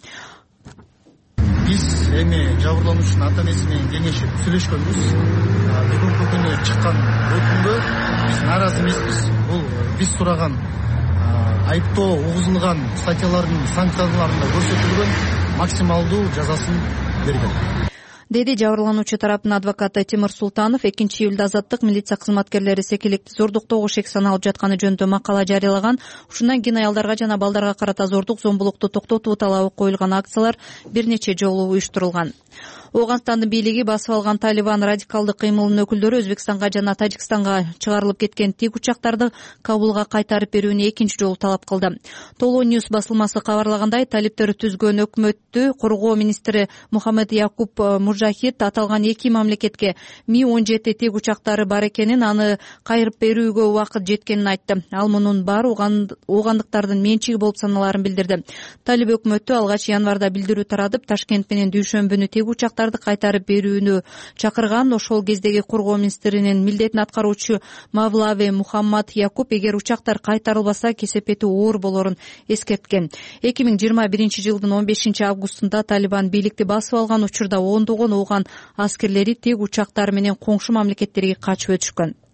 Биз эми жабырлануучунун ата энеси менен кеңешип сүйлөшкөнбүз. Бүгүнкү күнү чыккан өкүмгө биз нааразы эмеспиз. Бул биз сураган айыптоо угузулган статьялардын санкцияларында көрсөтүлгөн максималдуу жазасын берген, деди жабырлануучу тараптын адвокаты Тимур Султанов. экинчи июлда Азаттык милиция кызматкерлери секелекти зордуктоого шек саналып жатканы жөнүндө макала жарыялаган. Ушундан кийин аялдарга жана балдарга карата зордук, зомбулукту токтотуу талабы коюлган акциялар бир нече жолу уюштурулган. Ооганстандын бийлиги басып алган Талибан радикалдык кыймылынын өкүлдөрү Өзбекстанга жана Тажикстанга чыгарылып кеткен тик учактарды Кабулга кайтарып берүүнү экинчи жолу талап кылды. Толоо Ньюс басылмасы кабарлагандай, талиптер түзгөн өкмөттү коргоо министри Мухаммед Якуб Мужахид аталган эки мамлекетке Ми он жети тик учактары бар экенин, аны кайрып берүүгө убакыт жеткенин айтты. Ал мунун баары оогандыктардын менчиги болуп саналарын билдирди. Талиб өкмөтү алгач январда билдирүү таратып, Ташкент менен Дүйшөмбүнү тик учактар кайтарып берүүнү чакырган. Ошол кездеги коргоо министринин милдетин аткаруучу Мавлави Мухаммад Якуб эгер учактар кайтарылбаса кесепети оор болорун эскерткен. эки миң жыйырма биринчи жылдын он бешинчи августунда Талибан бийликти басып алган учурда ондогон ооган аскерлери тик учактар менен коңшу мамлекеттерге качып өтүшкөн.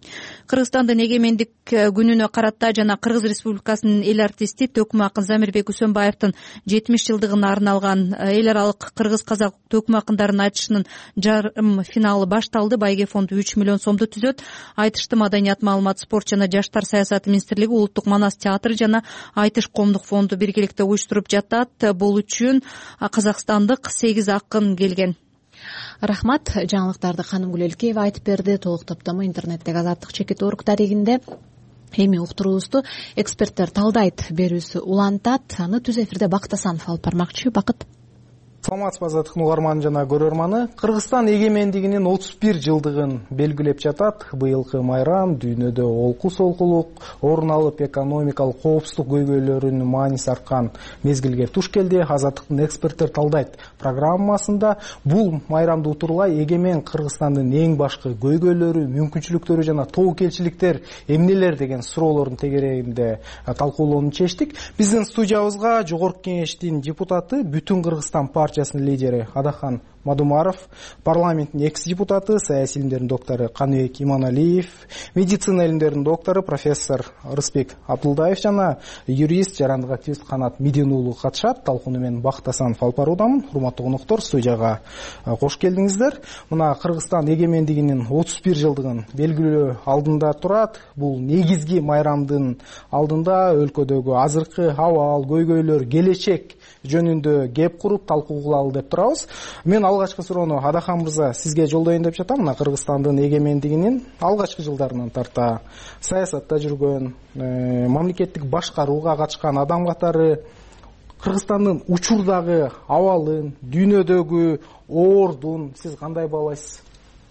Кыргызстандын эгемендик күнүнө карата жана Кыргыз Республикасынын эл артисти Төкмө акын Замирбек Үсөнбаевдин жетимиш жылдыгына арналган эл аралык кыргыз казак төкмө акындарынын айтышынын жарым финалы башталды. Байге фонду үч миллион сомду түзөт. Айтышты Маданият, маалымат, спорт жана жаштар саясаты министрлиги, Улуттук Манас театры жана Айтыш коомдук фонду биргеликте уюштуруп жатат. Бул үчүн казакстандык сегиз акын келген. Рахмат. Жаңылыктарды Ханым Гүлөлкеева айтып берди. Толук топтому интернеттеги Азаттык чекит орг дарегинде. Эми уктуруубузду эксперттер талдайт берүүсү улантат. Аны түз эфирде Бакыт Асанов алып бармакчы. Бакыт. Саламатсызбы Азаттыктын угарманы жана көрөрманы. Кыргызстан эгемендигинин отуз бир жылдыгын белгилеп жатат. Быйылкы майрам дүйнөдө олку-солкулук орун алып, экономикалык коопсуздук көйгөйлөрүнүн мааниси арткан мезгилге туш келди. Азаттыктын эксперттер талдайт программасында бул майрамды утурлай эгемен Кыргызстандын эң башкы көйгөйлөрү, мүмкүнчүлүктөрү жана тобокелчиликтер эмнелер деген суроолордун тегерегинде талкуулоону чечтик. Биздин студиябызга Жогорку Кеңештин депутаты, Бүтүн Кыргызстан партиясынын лидери Адахан Мадумаров, парламенттин экс-депутаты, саясий илимдердин доктору Каныбек Иманалиев, медицина илимдердин доктору профессор Рысбек Абдулдаев жана юрист жарандык активист Канат Мидин уулу катышат. Талкууну мен Бакыт Асанов алып баруудамын. Урматтуу коноктор, студияга кош келдиңиздер. Мына Кыргызстан эгемендигинин отуз бир жылдыгын белгилөө алдында турат. Бул негизги майрамдын алдында өлкөдөгү азыркы абал, көйгөйлөр, келечек жөнүндө кеп куруп талкуу кылалы деп турабыз. Мен алгачкы суроону Адахан мырза сизге жолдоюн деп жатам. Мына Кыргызстандын эгемендигинин алгачкы жылдарынан тарта саясатта жүргөн, мамлекеттик башкарууга катышкан адам катары Кыргызстандын учурдагы абалын, дүйнөдөгү ордун сиз кандай баалайсыз?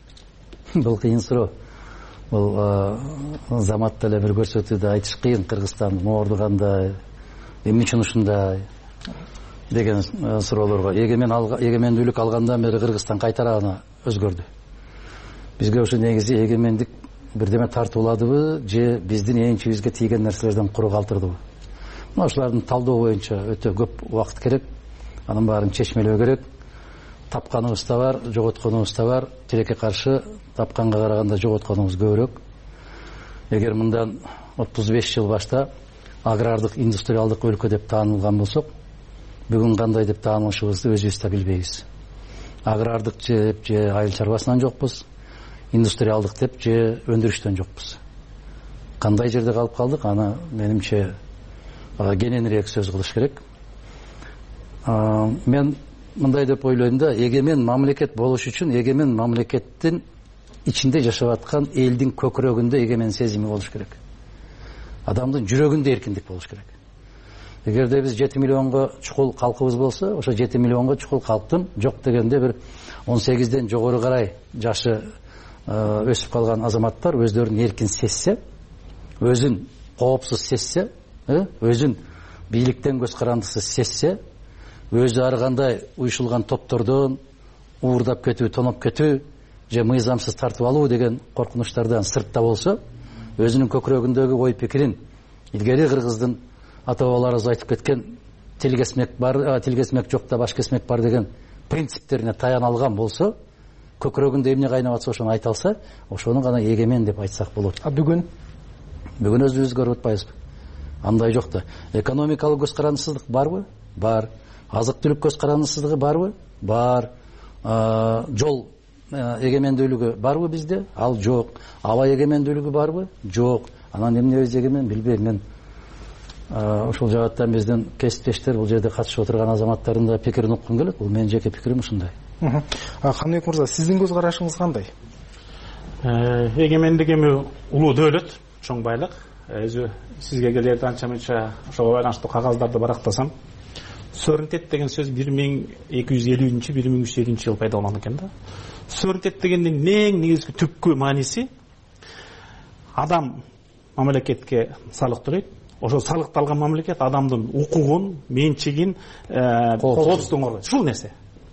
Бул кыйын суроо. Бул заматта эле бир көрсөтүүдө айтыш кыйын. Кыргызстандын орду кандай, эмне үчүн ушундай деген суроолорго. Эгемендүүлүк алгандан бери Кыргызстан кайтарагана өзгөрдү. Бизге ушу негизи эгемендик бирдеме тартууладыбы же биздин энчибизге тийген нерселерден куру калтырдыбы? Мына ушулардын талдоо боюнча өтө көп убакыт керек. Анын баарын чечмелөө керек. Тапканыбыз да бар, жоготконубуз да бар. Тилекке каршы тапканга караганда жоготконубуз көбүрөөк. Эгер мындан отуз беш жыл башта агрардык, индустриалдык өлкө деп таанылган болсок, бүгүн кандай деп таанылышыбызды өзүбүз да билбейбиз. Агрардык деп же айыл чарбасынан жокпуз, индустриалдык деп же өндүрүштөн жокпуз. Кандай жерде калып калдык? Аны менимче кененирээк сөз кылыш керек. Мен мындай деп ойлойм да, эгемен мамлекет болуш үчүн эгемен мамлекеттин ичинде жашап аткан элдин көкүрөгүндө эгемен сезими болуш керек. Адамдын жүрөгүндө эркиндик болуш керек. Эгерде биз жети миллионго чукул калкыбыз болсо, ошо жети миллионго чукул калктын жок дегенде бир он сегизден жогору карай жашы өсүп калган азаматтар өздөрүн эркин сезсе, өзүн коопсуз сезсе, өзүн бийликтен көз карандысыз сезсе, өзү ар кандай уюшулган топтордон уурдап кетүү, тоноп кетүү же мыйзамсыз тартып алуу деген коркунучтардан сыртта болсо, өзүнүн көкүрөгүндөгү ой пикирин илгери кыргыздын ата бабаларыбыз айтып кеткен тил кесмек бар, тил кесмек жок да баш кесмек бар деген принциптерине таяна алган болсо, көкүрөгүндө эмне кайнап атса ошону айта алса, ошону гана эгемен деп айтсак болот. А бүгүн бүгүн өзүбүз көрүп атпайбызбы? Андай жок да. Экономикалык көз карандысыздык барбы? Бар. Азык-түлүк көз карандысыздыгы барбы? Бар. Жол эгемендүүлүгү барбы бизде? Ал жок. Аба эгемендүүлүгү барбы? Жок. Анан эмнебиз эгемен билбейм мен. Ушул жабаттан биздин кесиптештер, бул жерде катышып отурган азаматтардын да пикирин уккум келет. Бул менин жеке пикирим ушундай. Каныбек мырза, сиздин көз карашыңыз кандай? Эгемендик эми улуу дөөлөт, чоң байлык. Өзү сизге келерди анча мынча ошого байланыштуу кагаздарды барактасам, суверенитет деген сөз бир миң эки жүз элүүнчү бир миң үч жүз элүүнчү жылы пайда болгон экен да. Суверенитет дегендин эң негизги түпкү мааниси адам мамлекетке салык төлөйт. Ошо салыкталган мамлекет адамдын укугун, менчигин, коопсуздугун коргойт. Ушул нерсе.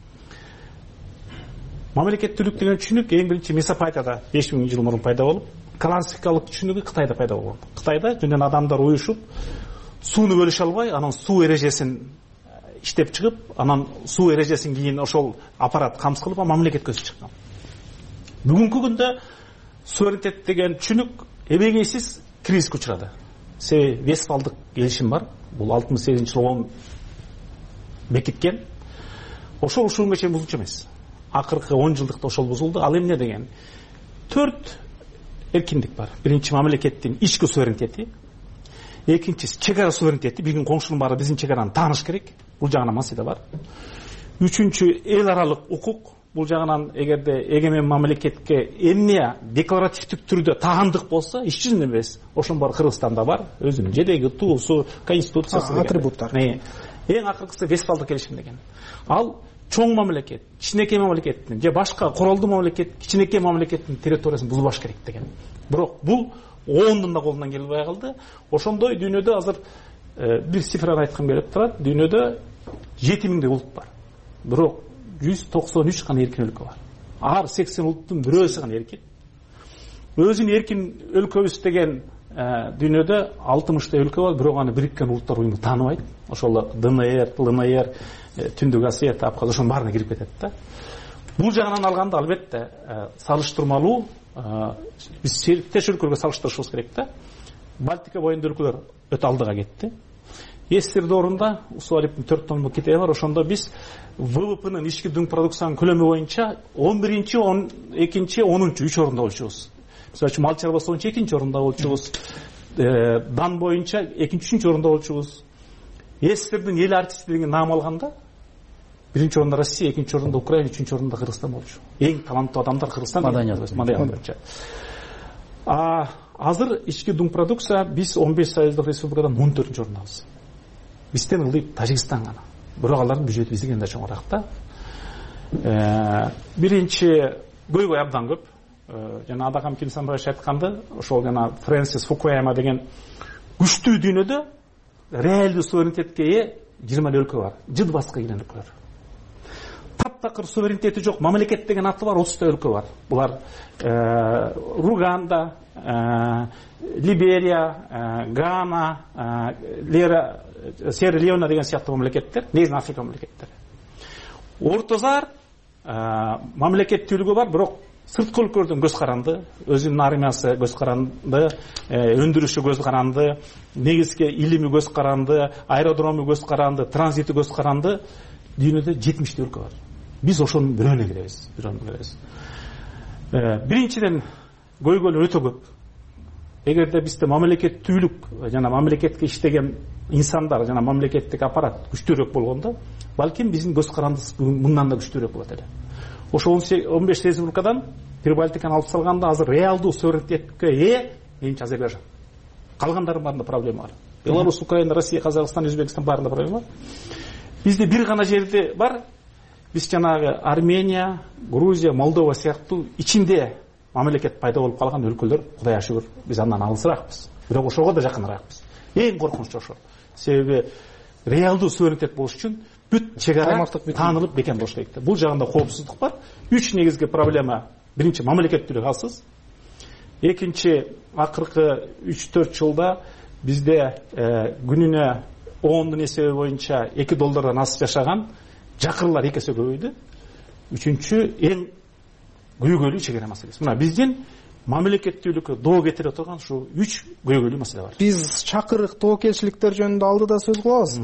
Мамлекеттүүлүк деген түшүнүк эң биринчи Месопотамияда беш миң жыл мурун пайда болуп, классикалык түшүнүгү Кытайда пайда болгон. Кытайда жөнүнөн адамдар уюшуп, сууну бөлүшө албай, анан суу эрежесин иштеп чыгып, анан суу эрежесин кийин ошол аппарат камсыз кылып, мамлекетке өсүп чыккан. Бүгүнкү күндө суверенитет деген түшүнүк эбегейсиз кризиске учурады. Себеби Вестфалдык келишим бар. Бул алтымыш сегизинчи жылы он бекиткен. Ошол ушуга чейин бузулчу эмес. Акыркы он жылдыкта ошол бузулду. Ал эмне деген? Төрт эркиндик бар. Биринчи, мамлекеттин ички суверенитети. Экинчиси, чек ара суверенитети. Биздин коңшунун баары биздин чек араны тааныш керек. Бул жагынан маселе бар. Үчүнчү, эл аралык укук. Бул жагынан эгерде эгемен мамлекетке эмне декларативдик түрдө таандык болсо, иш жүзүндө эмес, ошонун баары Кыргызстанда бар. Өзүнүн жедеги туусу, конституциясы деген. Атрибуттар. Эң акыркысы Вестфалдык келишим деген. Ал чоң мамлекет, кичинекей мамлекеттин же башка куралдуу мамлекет, кичинекей мамлекеттин территориясын бузбаш керек деген. Бирок бул оондун да колунан келбей калды. Ошондой дүйнөдө азыр бир цифраны айткым келип турат. Дүйнөдө жети миңдей улут бар. Бирок жүз токсон үч гана эркин өлкө бар. Ар сексен улуттун бирөөсү гана эркин. Өзүн эркин өлкөбүз деген дүйнөдө алтымыштай өлкө бар, бирок аны Бириккен Улуттар уюму тааныбайт. Ошол ДНР, ЛНР, Түндүк Осетия, Абхазия ошонун баарына кирип кетет да. Бул жагынан алганда албетте салыштырмалуу биз сериктеш өлкөлөргө салыштырышыбыз керек да. Балтика боюндагы өлкөлөр өтө алдыга кетти. Эстерде орунда Усуалиптин төрт томдук китеби бар. Ошондо биз ВВПнын ички дүң продукциянын көлөмү боюнча он биринчи, он экинчи, онунчу үч орунда болчубуз. Мисалы үчүн мал чарбасы боюнча экинчи орунда болчубуз. Дан боюнча экинчи, үчүнчү орунда болчубуз. Эстердин эл артисти деген наам алганда биринчи орунда Россия, экинчи орунда Украина, үчүнчү орунда Кыргызстан болчу. Эң таланттуу адамдар Кыргызстан маданият боюнча. А азыр ички дүң продукция биз он беш союздук республикадан он төртүнчү орундабыз. Бизден ылдый Тажикстан гана. Бирок алардын бюджети бизден да чоңураак да. Биринчи, көйгөй абдан көп. Жана Адакам Кимсанбаевич айтканды, ошол жана Фрэнсис Фукуяма деген күчтүү дүйнөдө реалдуу суверенитетке ээ жыйырма өлкө бар. Жыд баска келген өлкөлөр. Таптакыр суверенитети жок мамлекет деген аты бар, отуздай өлкө бар. Булар Руганда, Либерия, Гана, Сьерра Леоне деген сыяктуу мамлекеттер, негизинен Африка мамлекеттери. Ортозар мамлекеттүүлүгү бар, бирок сырткы өлкөлөрдөн көз каранды, өзүнүн армиясы көз каранды, өндүрүшү көз каранды, негизги илими көз каранды, аэродрому көз каранды, транзити көз каранды. Дүйнөдө жетимиштей өлкө бар. Биз ошонун бирөөнө киребиз, бирөөнө киребиз. Биринчиден көйгөйлөр өтө көп. Эгерде бизде мамлекеттүүлүк жана мамлекетке иштеген инсандар жана мамлекеттик аппарат күчтүүрөөк болгондо, балким биздин көз карандыбыз мындан да күчтүүрөөк болот эле. Ошо он беш республикадан Прибалтиканы алып салганда азыр реалдуу суверенитетке ээ менимче Азербайжан. Калгандардын баарында проблема бар. Беларусь, Украина, Россия, Казакстан, Өзбекстан баарында проблема бар. Бизде бир гана жерде бар. Биз жанагы Армения, Грузия, Молдова сыяктуу ичинде мамлекет пайда болуп калган өлкөлөр, Кудайга шүгүр, биз андан алысыракпыз. Бирок ошого да жакыныракпыз. Эң коркунучу ошо. Себеби реалдуу суверенитет болуш үчүн бүт чек ара таанылып бекен болуш керек. Бул жагында коопсуздук бар. Үч негизги проблема. Биринчи, мамлекеттүүлүк алсыз. Экинчи, акыркы үч төрт жылда бизде күнүнө ондун эсеби боюнча эки доллардан асып жашаган жакырлар эки эсе көбөйдү. Үчүнчү, эң көйгөйлүү чек ара маселеси. Мына биздин мамлекеттүүлүккө доо кетире турган ушу үч көйгөйлүү маселе бар. Биз чакырык тобокелчиликтер жөнүндө алдыда сөз кылабыз.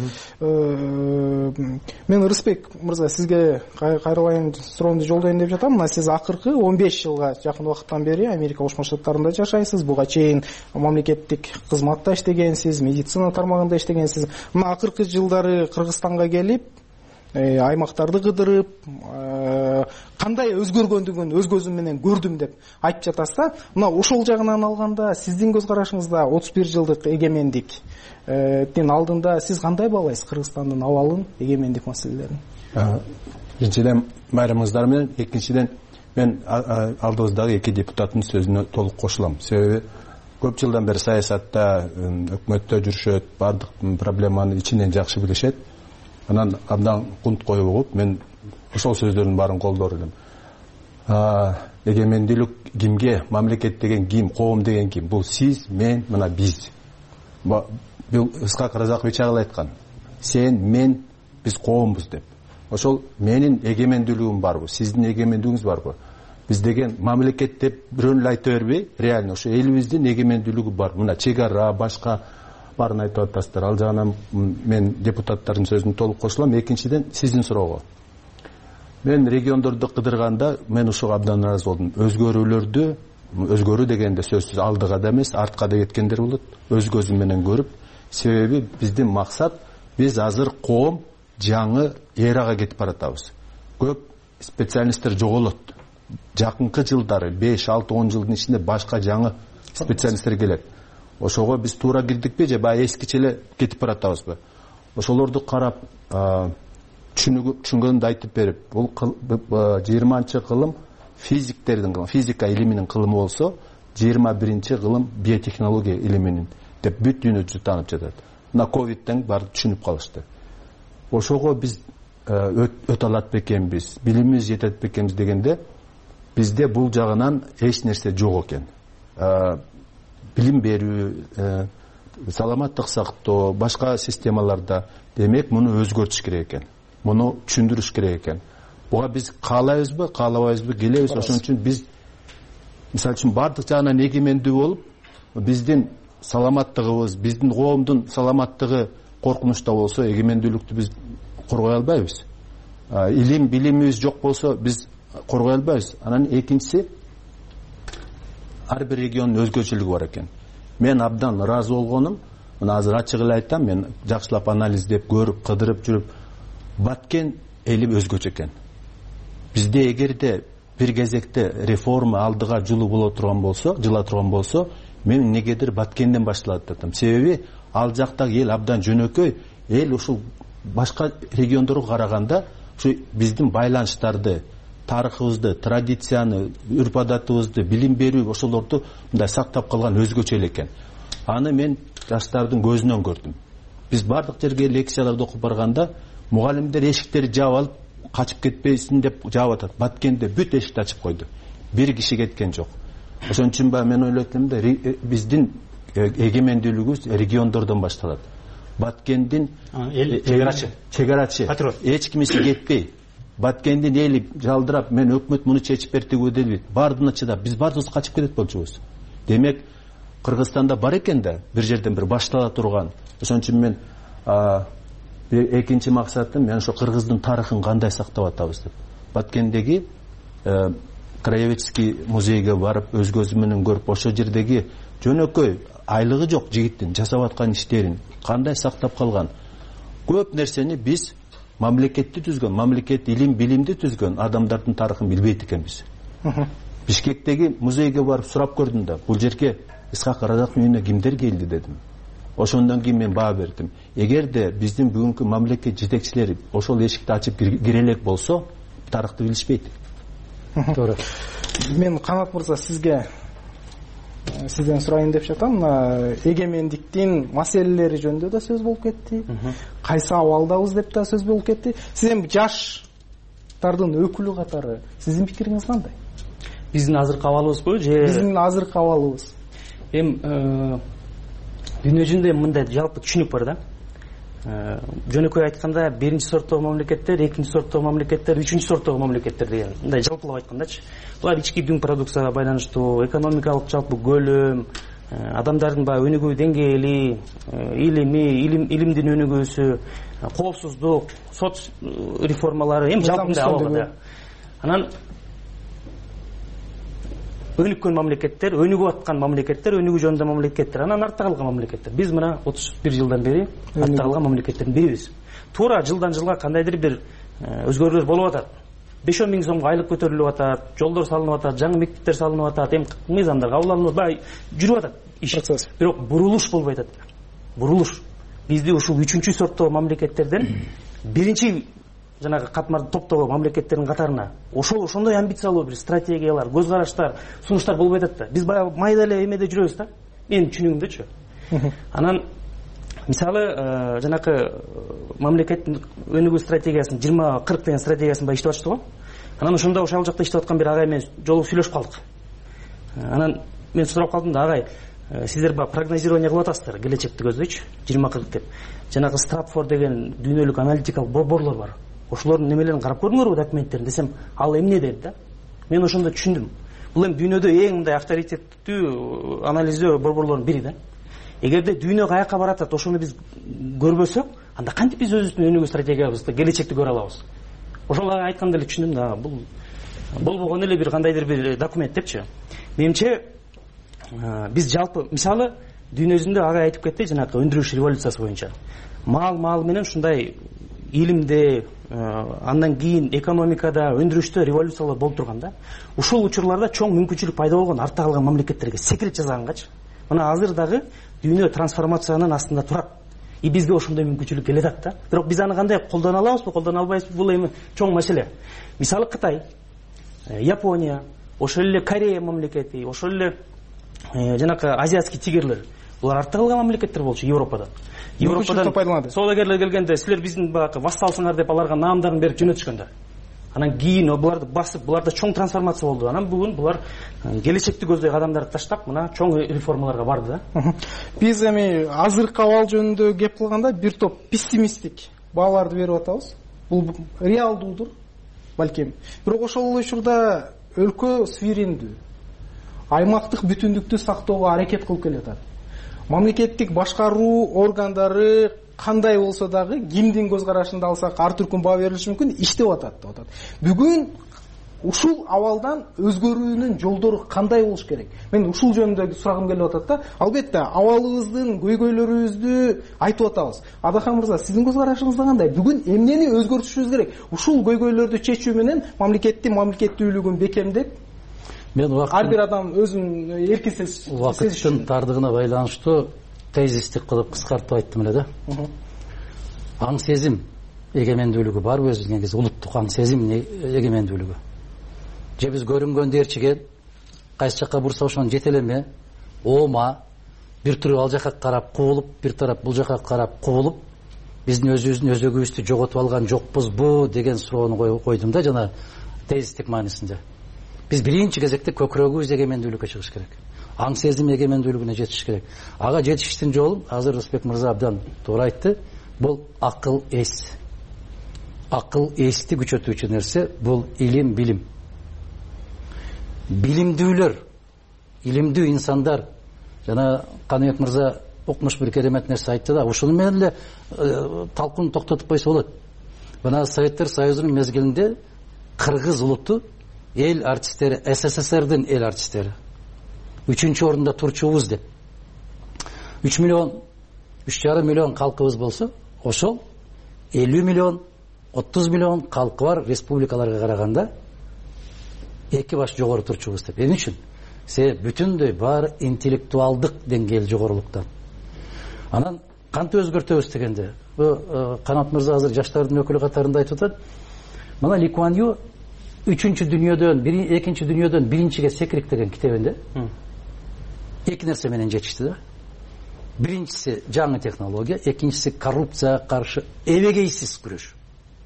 Мен Ырысбек мырза сизге кайрылайын суроомду жолдойн деп жатам. Мына сиз акыркы он беш жылга жакын убакыттан бери Америка Кошмо Штаттарында жашайсыз. Буга чейин мамлекеттик кызматта иштегенсиз, медицина тармагында иштегенсиз. Мына акыркы жылдары Кыргызстанга келип, аймактарды кыдырып, кандай өзгөргөндүгүн өз көзүм менен көрдүм деп айтып жатасыз да. Мына ошол жагынан алганда сиздин көз карашыңызда отуз бир жылдык эгемендиктин алдында сиз кандай баалайсыз Кыргызстандын абалын, эгемендик маселелерин? Биринчиден байрамыңыздар менен, экинчиден мен алдыбыздагы эки депутаттын сөзүнө толук кошулам. Себеби көп жылдан бери саясатта, өкмөттө жүрүшөт, бардык проблеманы ичинен жакшы билишет. Анан абдан кунт коюп угуп, мен ошол сөздөрдүн баарын колдор элем. Эгемендүүлүк кимге, мамлекет деген ким, коом деген ким? Бул сиз, мен, мына биз. Бул Ысқақ Разақович агыл айткан. Сен, мен, биз коомбуз деп. Ошол менин эгемендүүлүгүм барбы, сиздин эгемендүүлүгүңүз барбы? Биз деген мамлекет деп бирөөнү эле айта бербей, реально ошо элибиздин эгемендүүлүгү бар. Мына чек ара, башка баарын айтып атасыздар. Ал жагынан мен депутаттардын сөзүнө толук кошулам. Экинчиден, сиздин суроого. Мен региондорду кыдырганда мен ушуга абдан ыраазы болдум. Өзгөрүүлөрдү, өзгөрүү дегенде сөзсүз алдыга да эмес, артка да кеткендер болот. Өз көзүм менен көрүп, себеби биздин максат биз азыр коом жаңы эрага кетип баратабыз. Көп специалисттер жоголот. Жакынкы жылдары беш алты он жылдын ичинде башка жаңы специалисттер келет. Ошого биз туура кирдикпи же баягы эскиче эле кетип баратабызбы? Ошолорду карап, түшүнгөнүмдү айтып берип, бул жыйырманчы кылым физиктердин кылымы, физика илиминин кылымы болсо, жыйырма биринчи кылым биотехнология илиминин деп бүт дүйнө жүзү таанып жатат. Мына ковидтен баары түшүнүп калышты. Ошого биз өтө алат бекенбиз, билимибиз жетет бекенбиз дегенде, бизде бул жагынан эч нерсе жок экен. Билим берүү, саламаттык сактоо, башка системаларда демек муну өзгөртүш керек экен. Муну түшүндүрүш керек экен. Буга биз каалайбызбы, каалабайбызбы, келебиз. Ошон үчүн биз мисалы үчүн бардык жагынан эгемендүү болуп, биздин саламаттыгыбыз, биздин коомдун саламаттыгы коркунучта болсо, эгемендүүлүктү биз коргой албайбыз. Илим, билимибиз жок болсо, биз коргой албайбыз. Анан экинчиси, ар бир региондун өзгөчөлүгү бар экен. Мен абдан ыраазы болгонум, мына азыр ачык эле айтам, мен жакшылап анализдеп, көрүп, кыдырып жүрүп, Баткен эли өзгөчө экен. Бизде эгерде бир кезекте реформа алдыга жылуу боло турган болсо, жыла турган болсо, мен негедир Баткенден башталат деп атам. Себеби ал жактагы эл абдан жөнөкөй, эл ушул башка региондорго караганда ушу биздин байланыштарды, тарыхыбызды, традицияны, үрп-адатыбызды, билим берүү ошолорду мындай сактап калган өзгөчө эле экен. Аны мен жаштардын көзүнөн көрдүм. Биз бардык жерге лекцияларды окуп барганда, мугалимдер эшиктерди жаап алып, качып кетпейсин деп жаап атат. Баткенде бүт эшикти ачып койду. Бир киши кеткен жок. Ошон үчүн ба мен ойлойт элем да, биздин эгемендүүлүгүбүз региондордон башталат. Баткендин чегарачы, чегарачы, эч кимиси кетпей, Баткендин эли жалдырап, мен өкмөт муну чечип берди деп, бардына чыдап, биз бардыбыз качып кетет болчубуз. Демек, Кыргызстанда бар экен да, бир жерден бир баштала турган. Ошон үчүн мен экинчи максатым, мен ошо кыргыздын тарыхын кандай сактап атабыз деп. Баткендеги краеведческий музейге барып, өз көзүм менен көрүп, ошо жердеги жөнөкөй айлыгы жок жигиттин жасап аткан иштерин кандай сактап калган. Көп нерсени биз мамлекетти түзгөн, мамлекет илим, билимди түзгөн адамдардын тарыхын билбейт экенбиз. Бишкектеги музейге барып сурап көрдүм да, бул жерге Исхак Разаковдун үйүнө кимдер келди дедим. Ошондон кийин мен баа бердим. Эгерде биздин бүгүнкү мамлекет жетекчилери ошол эшикти ачып кире элек болсо, тарыхты билишпейт. Туура. Мен Канат мырза сизге сизден сурайын деп жатам. Эгемендиктин маселелери жөнүндө да сөз болуп кетти. Кайсы абалдабыз деп да сөз болуп кетти. Сиз эми жаштардын өкүлү катары сиздин пикириңиз кандай? Биздин азыркы абалыбызбы же биздин азыркы абалыбыз? Эми дүйнө жүзүндө мындай жалпы түшүнүк бар да. Жөнөкөй айтканда биринчи сорттогу мамлекеттер, экинчи сорттогу мамлекеттер, үчүнчү сорттогу мамлекеттер деген мындай жалпылап айткандачы. Булар ички дүң продукцияга байланыштуу, экономикалык жалпы көлөм, адамдардын баягы өнүгүү деңгээли, илими, илимдин өнүгүүсү, коопсуздук, соц реформалары эми жалпы абалда. Анан өнүккөн мамлекеттер, өнүгүп аткан мамлекеттер, өнүгүү жөнүндө мамлекеттер, анан артта калган мамлекеттер. Биз мына отуз бир жылдан бери артта калган мамлекеттердин бирибиз. Туура жылдан жылга кандайдыр бир өзгөрүүлөр болуп атат. беш он миң сомго айлык көтөрүлүп атат, жолдор салынып атат, жаңы мектептер салынып атат, эми мыйзамдар кабыл алынып бай жүрүп атат иш. Бирок бурулуш болбой атат. Бурулуш. Бизди ушул үчүнчү сорттогу мамлекеттерден биринчи жанагы катмар топтогу мамлекеттердин катарына ошол ошондой амбициялуу бир стратегиялар, көз караштар, сунуштар болбой атат да. Биз баягы майда эле эмеде жүрөбүз да. Менин түшүнүгүмдөчү. Анан мисалы жанакы мамлекеттин өнүгүү стратегиясын жыйырма кырк деген стратегиясын баягы иштеп атышты го. Анан ошондо ошол жакта иштеп аткан бир агай менен жолугуп сүйлөшүп калдык. Анан мен сурап калдым да, агай, сиздер баягы прогнозирование кылып атасыздар, келечекти көздөйчү, жыйырма кырк деп. Жанагы Stratfor деген дүйнөлүк аналитикалык борборлор бар. Ошолордун немелерин карап көрдүңөрбү, документтерин десем, ал эмне дейт да? мен ошондо түшүндүм. Бул эми дүйнөдө эң мындай авторитеттүү анализдөө борборлордун бири да. Эгерде дүйнө каяка баратат, ошону биз көрбөсөк, анда кантип биз өзүбүздүн өнүгүү стратегиябызды, келечекти көрө алабыз? Ошол айтканда эле түшүндүм да, бул болбогон эле бир кандайдыр бир документ депчи. Менимче биз жалпы мисалы дүйнө жүзүндө ага айтып кетти, жанакы өндүрүш революциясы боюнча. Мал мал менен ушундай илимде, андан кийин экономикада, өндүрүштө революциялар болуп турганда, ушул учурларда чоң мүмкүнчүлүк пайда болгон артта калган мамлекеттерге секрет жасагангачы. Мына азыр дагы дүйнө трансформациянын астында турат. И бизге ошондой мүмкүнчүлүк келет да. Бирок биз аны кандай колдоно алабызбы, колдоно албайбызбы, бул эми чоң маселе. Мисалы Кытай, Япония, ошол эле Корея мамлекети, ошол эле жанакы азиатский тигрлер, булар артта калган мамлекеттер болчу Европадан. Европадан соодагерлер келгенде, силер биздин багы вассалсыңар деп аларга наамдарын берип жөнөтүшкөндөр. Анан кийин буларды басып, буларда чоң трансформация болду. Анан бүгүн булар келечекти көздөй кадамдарды таштап, мына чоң реформаларга барды да. Биз эми азыркы абал жөнүндө кеп кылганда бир топ пессимисттик бааларды берип атабыз. Бул реалдуудур, балким. Бирок ошол учурда өлкө суверендүү, аймактык бүтүндүктү сактоого аракет кылып келатат. Мамлекеттик башкаруу органдары кандай болсо дагы, кимдин көз карашында алсак ар түркүн баа берилиши мүмкүн, иштеп атат деп атат. Бүгүн ушул абалдан өзгөрүүнүн жолдору кандай болуш керек? Мен ушул жөнүндө сурагым келип атат да. Албетте, абалыбыздын көйгөйлөрүбүздү айтып атабыз. Адахан мырза, сиздин көз карашыңызда кандай? Бүгүн эмнени өзгөртүшүбүз керек? Ушул көйгөйлөрдү чечүү менен мамлекеттин мамлекеттүүлүгүн бекемдеп, мен ар бир адам өзүн эркин сезиш. Убакыттын тардыгына байланыштуу тезистик кылып кыскартып айттым эле да. Аң сезим эгемендүүлүгү бар өзү негизи, улуттук аң сезим эгемендүүлүгү. Же биз көрүнгөндө ээрчиген, кайсы жакка бурса ошону жетелеме, оома, бир түрү ал жакка карап куулуп, бир тарап бул жакка карап куулуп, биздин өзүбүздүн өзөгүбүздү жоготуп алган жокпузбу деген суроону койдум да жана тезистик маанисинде. Биз биринчи кезекте көкүрөгүбүз эгемендүүлүккө чыгыш керек. Аң сезим эгемендүүлүгүнө жетиш керек. Ага жетиштин жолу, азыр Рысбек мырза абдан туура айтты, бул акыл эс. Акыл эсти күчөтүүчү нерсе бул илим, билим. Билимдүүлөр, илимдүү инсандар, жана Каныбек мырза укмуш бир керемет нерсе айтты да, ушуну менен эле талкууну токтотуп койсо болот. Мына Советтер Союзунун мезгилинде кыргыз улуту эл артисттери, СССРдин эл артисттери үчүнчү орунда турчубуз деп. үч миллион, үч жарым миллион калкыбыз болсо, ошол элүү миллион, отуз миллион калкы бар республикаларга караганда эки баш жогору турчубуз деп. Эмне үчүн? Себеби бүтүндөй баары интеллектуалдык деңгээл жогорулуктан. Анан кантип өзгөртөбүз дегенде, Канат мырза азыр жаштардын өкүлү катарында айтып атат. Мына Ли Куан Ю үчүнчү дүйнөдөн, экинчи дүйнөдөн биринчиге секирик деген китебинде эки нерсе менен жетишти да. Биринчиси жаңы технология, экинчиси коррупцияга каршы эбегейсиз күрөш.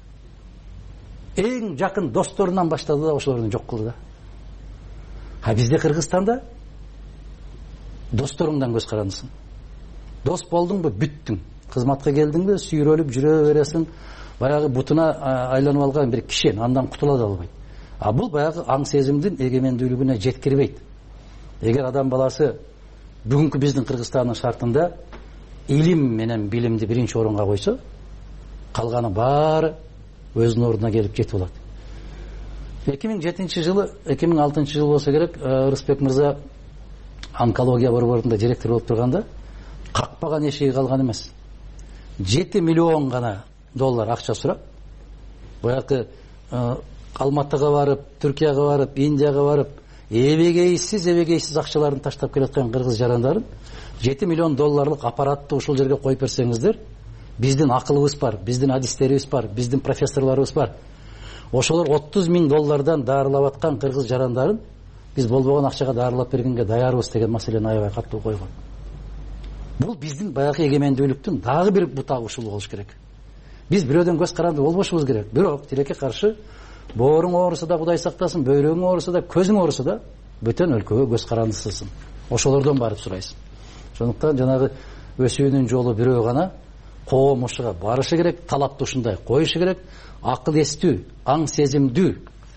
Эң жакын досторунан баштады да ошолорду жок кылды да. А бизде Кыргызстанда досторуңдан көз карандысың. Дос болдуңбу, бүттүң. Кызматка келдиңби, сүйрөлүп жүрө бересиң. Баягы бутуна айланып алган бир кишен андан кутула да албайт. А бул баягы аң сезимдин эгемендүүлүгүнө жеткирбейт. Эгер адам баласы бүгүнкү биздин Кыргызстандын шартында илим менен билимди биринчи орунга койсо, калганы баары өзүнүн ордуна келип жетип алат. эки миң жетинчи жылы, эки миң алтынчы жыл болсо керек, Рысбек мырза онкология борборунда директор болуп турганда какпаган эшиги калган эмес. жети миллион гана доллар акча сурап, баягы Алматыга барып, Түркияга барып, Индияга барып, эбегейсиз эбегейсиз акчаларын таштап келаткан кыргыз жарандарын жети миллион долларлык аппаратты ушул жерге коюп берсеңиздер, биздин акылыбыз бар, биздин адистерибиз бар, биздин профессорлорубуз бар. Ошолор отуз миң доллардан даарылап аткан кыргыз жарандарын биз болбогон акчага даарылап бергенге даярбыз деген маселени аябай катуу койгон. Бул биздин баягы эгемендүүлүктүн дагы бир бутагы ушул болуш керек. Биз бирөөдөн көз каранды болбошубуз керек. Бирок тилекке каршы бооруң ооруса да Кудай сактасын, бөйрөгүң ооруса да, көзүң ооруса да бөтөн өлкөгө көз карандысысың. Ошолордон барып сурайсың. Ошондуктан жанагы өсүүнүн жолу бирөө гана, коом ушуга барышы керек, талапты ушундай коюшу керек. Акыл эстүү, аң сезимдүү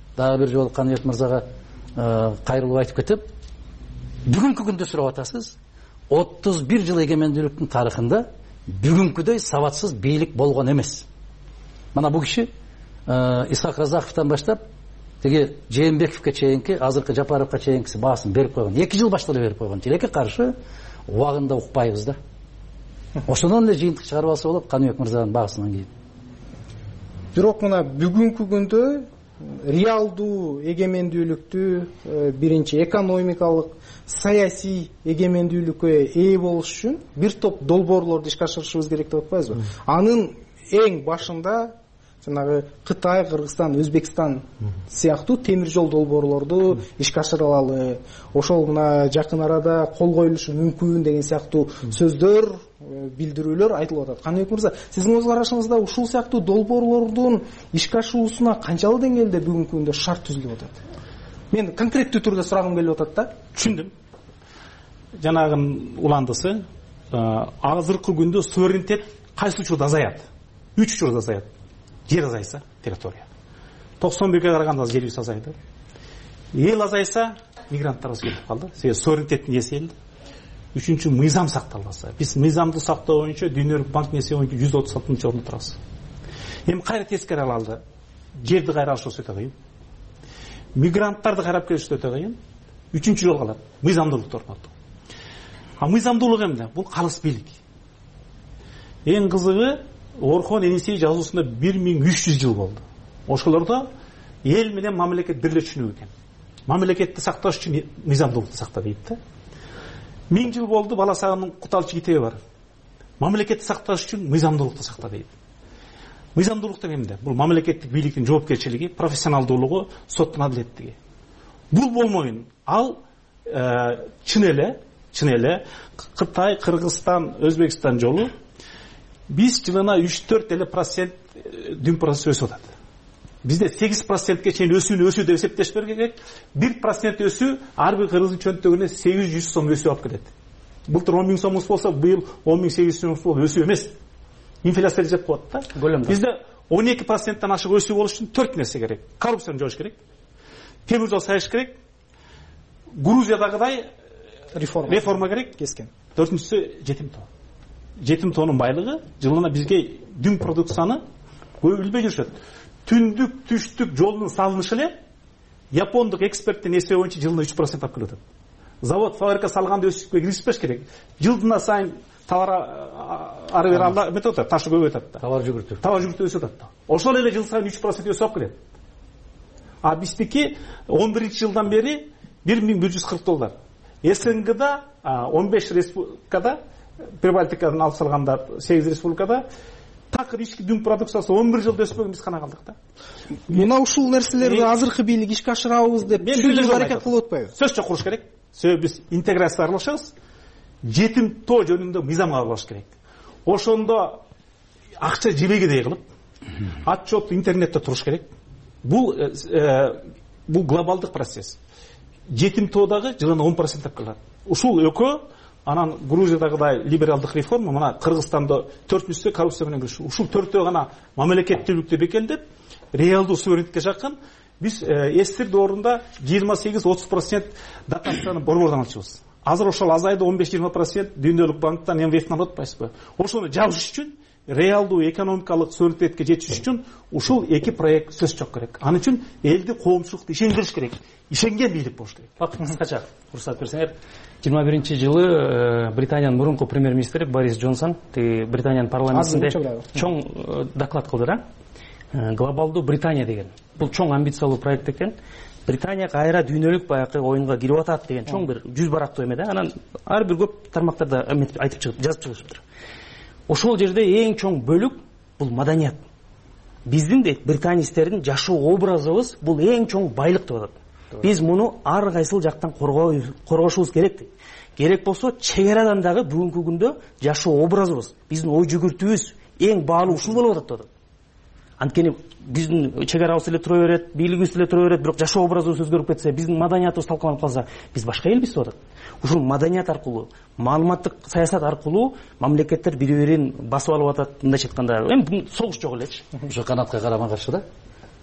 дагы бир жолу Каныбек мырзага кайрылып айтып кетем. Бүгүнкү күндө сурап атасыз, отуз бир жыл эгемендүүлүктүн тарыхында бүгүнкүдөй сабатсыз бийлик болгон эмес. Мана бул киши Исхак Разаковтан баштап теги Жээнбековке чейинки, азыркы Жапаровго чейинкиси баасын берип койгон. эки жыл башта эле берип койгон. Тилекке каршы убагында укпайбыз да. Ошондон эле жыйынтык чыгарып алса болот Каныбек мырзанын баасынан кийин. Бирок мына бүгүнкү күндө реалдуу эгемендүүлүктү, биринчи экономикалык, саясий эгемендүүлүккө ээ болуш үчүн бир топ долбоорлорду ишке ашырышыбыз керек деп атпайбызбы? Анын эң башында жанагы Кытай, Кыргызстан, Өзбекстан сыяктуу темир жол долбоорлорду ишке ашыра алалы, ошол мына жакын арада кол коюлушу мүмкүн деген сыяктуу сөздөр, билдирүүлөр айтылып атат. Каныбек мырза, сиздин көз карашыңызда ушул сыяктуу долбоорлордун ишке ашуусуна канчалык деңгээлде бүгүнкү күндө шарт түзүлүп атат? Мен конкреттүү түрдө сурагым келип атат да. Түшүндүм. Жанагынын уландысы, азыркы күндө суверенитет кайсы учурда азаят? Үч учурда азаят. Жер азайса, территория. токсон бирге караганда жерибиз азайды. Эл азайса, мигранттар келип калды. Себеби суверенитеттин эселди. Үчүнчү, мыйзам сакталбаса. Биз мыйзамды сактоо боюнча Дүйнөлүк банктын эсеби боюнча жүз отуз алтынчы орунда турабыз. Эми кайра тескери алалы. Жерди кайра алыш өтө кыйын. Мигранттарды кайрап келиш өтө кыйын. Үчүнчү жол калат. Мыйзамдуулукту орнотуу. А мыйзамдуулук эмне? Бул калыс бийлик. Эң кызыгы, Орхон Енисей жазуусунда бир миң үч жүз жыл болду. Ошолордо эл менен мамлекет бир эле түшүнүк экен. Мамлекетти сакташ үчүн мыйзамдуулукту сакта дейт да. Миң жыл болду, Баласагынын Куталчы китеби бар. Мамлекетти сакташ үчүн мыйзамдуулукту сакта дейт. Мыйзамдуулук деген эмне? Бул мамлекеттик бийликтин жоопкерчилиги, профессионалдуулугу, соттун адилеттиги. Бул болмойын. Ал чын эле, чын эле Кытай, Кыргызстан, Өзбекстан жолу биз жылына үч төрт эле процент дүн процесс өсүп атат. Бизде сегиз процентке чейин өсүүнү өсүү деп эсептеш керек. бир процент өсүү ар бир кыргыздын чөнтөгүнө сегиз жүз сом өсүү алып келет. Былтыр он миң сомубуз болсо, быйыл он миң сегиз жүз сом болсо өсүү эмес. Инфляция жеп коет да. Бизде он эки проценттен ашык өсүү болуш үчүн төрт нерсе керек. Коррупцияны жоош керек. Темир жол сайыш керек. Грузиядагыдай реформа реформа керек. Кескен. Төртүнчүсү жетим тоо. Жетим тоонун байлыгы жылына бизге дүн продукцияны көбүлбөй жүрүшөт. Түндүк, түштүк жолдун салынышы эле япондук эксперттин эсеби боюнча жылына үч процент алып келет. Завод, фабрика салганда өсүшкө киришпеш керек. Жылдына сайын товар ары бери алда эметип атат, ташы көбөйүп атат да. Товар жүгүртүү. Товар жүгүртүү өсүп атат да. Ошол эле жыл сайын үч процент өсүп алып келет. А биздики он биринчи жылдан бери бир миң бир жүз кырк доллар. СНГда он беш республикада, Прибалтикадан алып салганда сегиз республикада такыр ички дүн продукциясы он бир жылда өспөгөн, биз кана калдык да. Мына ушул нерселерди азыркы бийлик ишке ашырабыз деп түшүндүрүп аракет кылып атпайбы? Сөз жок куруш керек. Себеби биз интеграция аралашабыз. Жетим тоо жөнүндө мыйзам кабылдаш керек. Ошондо акча жебегедей кылып, отчет интернетте туруш керек. Бул бул глобалдык процесс. Жетим тоодагы жылына он процент алып келет. Ушул экөө анан Грузиядагыдай либералдык реформа, мына Кыргызстанда төртүнчүсү коррупция менен күрөш. Ушул төртөө гана мамлекеттүүлүктү бекемдеп, реалдуу суверенитетке жакын биз эстир доорунда жыйырма сегиз отуз процент дотацияны борбордон алчубыз. Азыр ошол азайды он беш жыйырма процент Дүйнөлүк банктан эм вэ эфтен алып атпайсызбы? Ошону жабыш үчүн, реалдуу экономикалык суверенитетке жетиш үчүн ушул эки проект сөз жок керек. Аны үчүн элди, коомчулукту ишендириш керек. Ишенген бийлик болуш керек. Кыскача уруксат берсеңер, жыйырма биринчи жылы Британиянын мурунку премьер-министри Борис Джонсон Британиянын парламентинде чоң доклад кылды да. Глобалдуу Британия деген. Бул чоң амбициялуу проект экен. Британия кайра дүйнөлүк баягы оюнга кирип атат деген чоң бир жүз барактуу эме да. Анан ар бир көп тармактарда айтып чыгып, жазып чыгышыптыр. Ошол жерде эң чоң бөлүк бул маданият. Биздин де британистердин жашоо образыбыз бул эң чоң байлык деп атат. Биз муну ар кайсыл жактан коргошубуз керек. Керек болсо чегерадан дагы бүгүнкү күндө жашоо образыбыз, биздин ой жүгүртүүбүз эң баалуу ушул болуп атат деп атат. Анткени биздин чегарабыз эле тура берет, бийлигибиз эле тура берет, бирок жашоо образыбыз өзгөрүп кетсе, биздин маданиятыбыз талкаланып калса, биз башка элбиз деп атат. Ушул маданият аркылуу, маалыматтык саясат аркылуу мамлекеттер бири-бирин басып алып атат, мындайча айтканда, эми согуш жок элечи. Ошо канатка карама каршы да.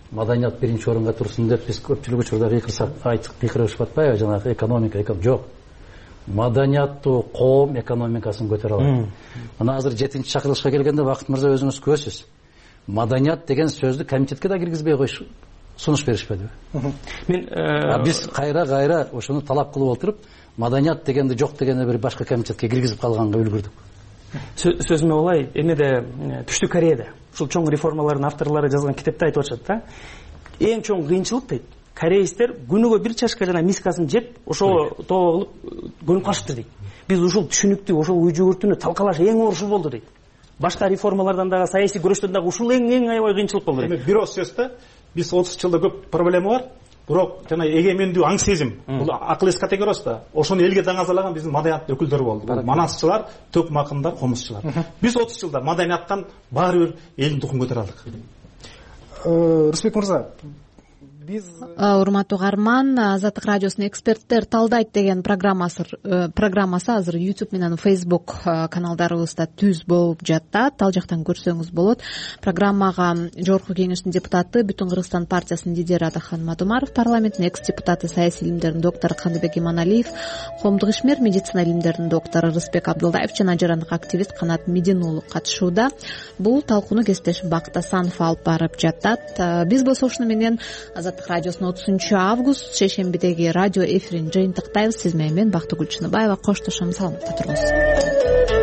маданият биринчи орунга турсун деп биз көпчүлүк учурда кыйкырсак айткып кыйкырышып атпайбы, жанагы экономика жок. Маданияттуу коом экономикасын көтөрө алат. Мына азыр жетинчи чакырылышка келгенде Бакыт мырза өзүңүз көрөсүз. Маданият деген сөздү комитетке да киргизбей коюш сунуш беришпедиби? Мен биз кайра кайра ошону талап кылып отуруп, маданият дегенди жок дегенде бир башка комитетке киргизип калганга үлгүрдүк. Сөзүмө улай, эмеде Түштүк Кореяда ушул чоң реформалардын авторлору жазган китепте айтып атышат да. Эң чоң кыйынчылык дейт, корейстер күнүгө бир чашка жана мискасын жеп, ошо тоо кылып көнүп калышыптыр дейт. Биз ушул түшүнүктү, ошол үй жүгүртүүнү талкалаш эң оор ушул болду дейт. Башка реформалардан дагы, саясий күрөштөн дагы ушул эң эң аябай кыйынчылык болду дейт. Бирок сөз да, биз отуз жылда көп проблема бар. Бирок жана эгемендүү аң сезим, бул акыл эс категориясы да. Ошону элге даңазалаган биздин маданият өкүлдөрү болду. Бул манасчылар, төк макындар, комузчулар. Биз отуз жылда маданияттан баары бир элдин тукун көтөрө алдык. Рысбек мырза, биз урматтуу угарман, Азаттык радиосунун эксперттер талдайт деген программасы программасы азыр YouTube менен Facebook каналдарыбызда түз болуп жатат. Ал жактан көрсөңүз болот. Программага Жогорку Кеңештин депутаты, Бүтүн Кыргызстан партиясынын лидери Атахан Мадумаров, парламенттин экс-депутаты, саясий илимдердин доктору Кандыбек Иманалиев, коомдук ишмер, медицина илимдеринин доктору Рысбек Абдылдаев жана жарандык активист Канат Медин уулу катышууда. Бул талкууну кесиптешим Бакыт Асанов алып барып жатат. Биз болсо ушуну менен Азаттык радиосунун отузунчу август шейшембидеги радио эфирин жыйынтыктайбыз. Сиз менен мен Бактыгүл Чыныбаева коштошом. Саламатта туруңуз.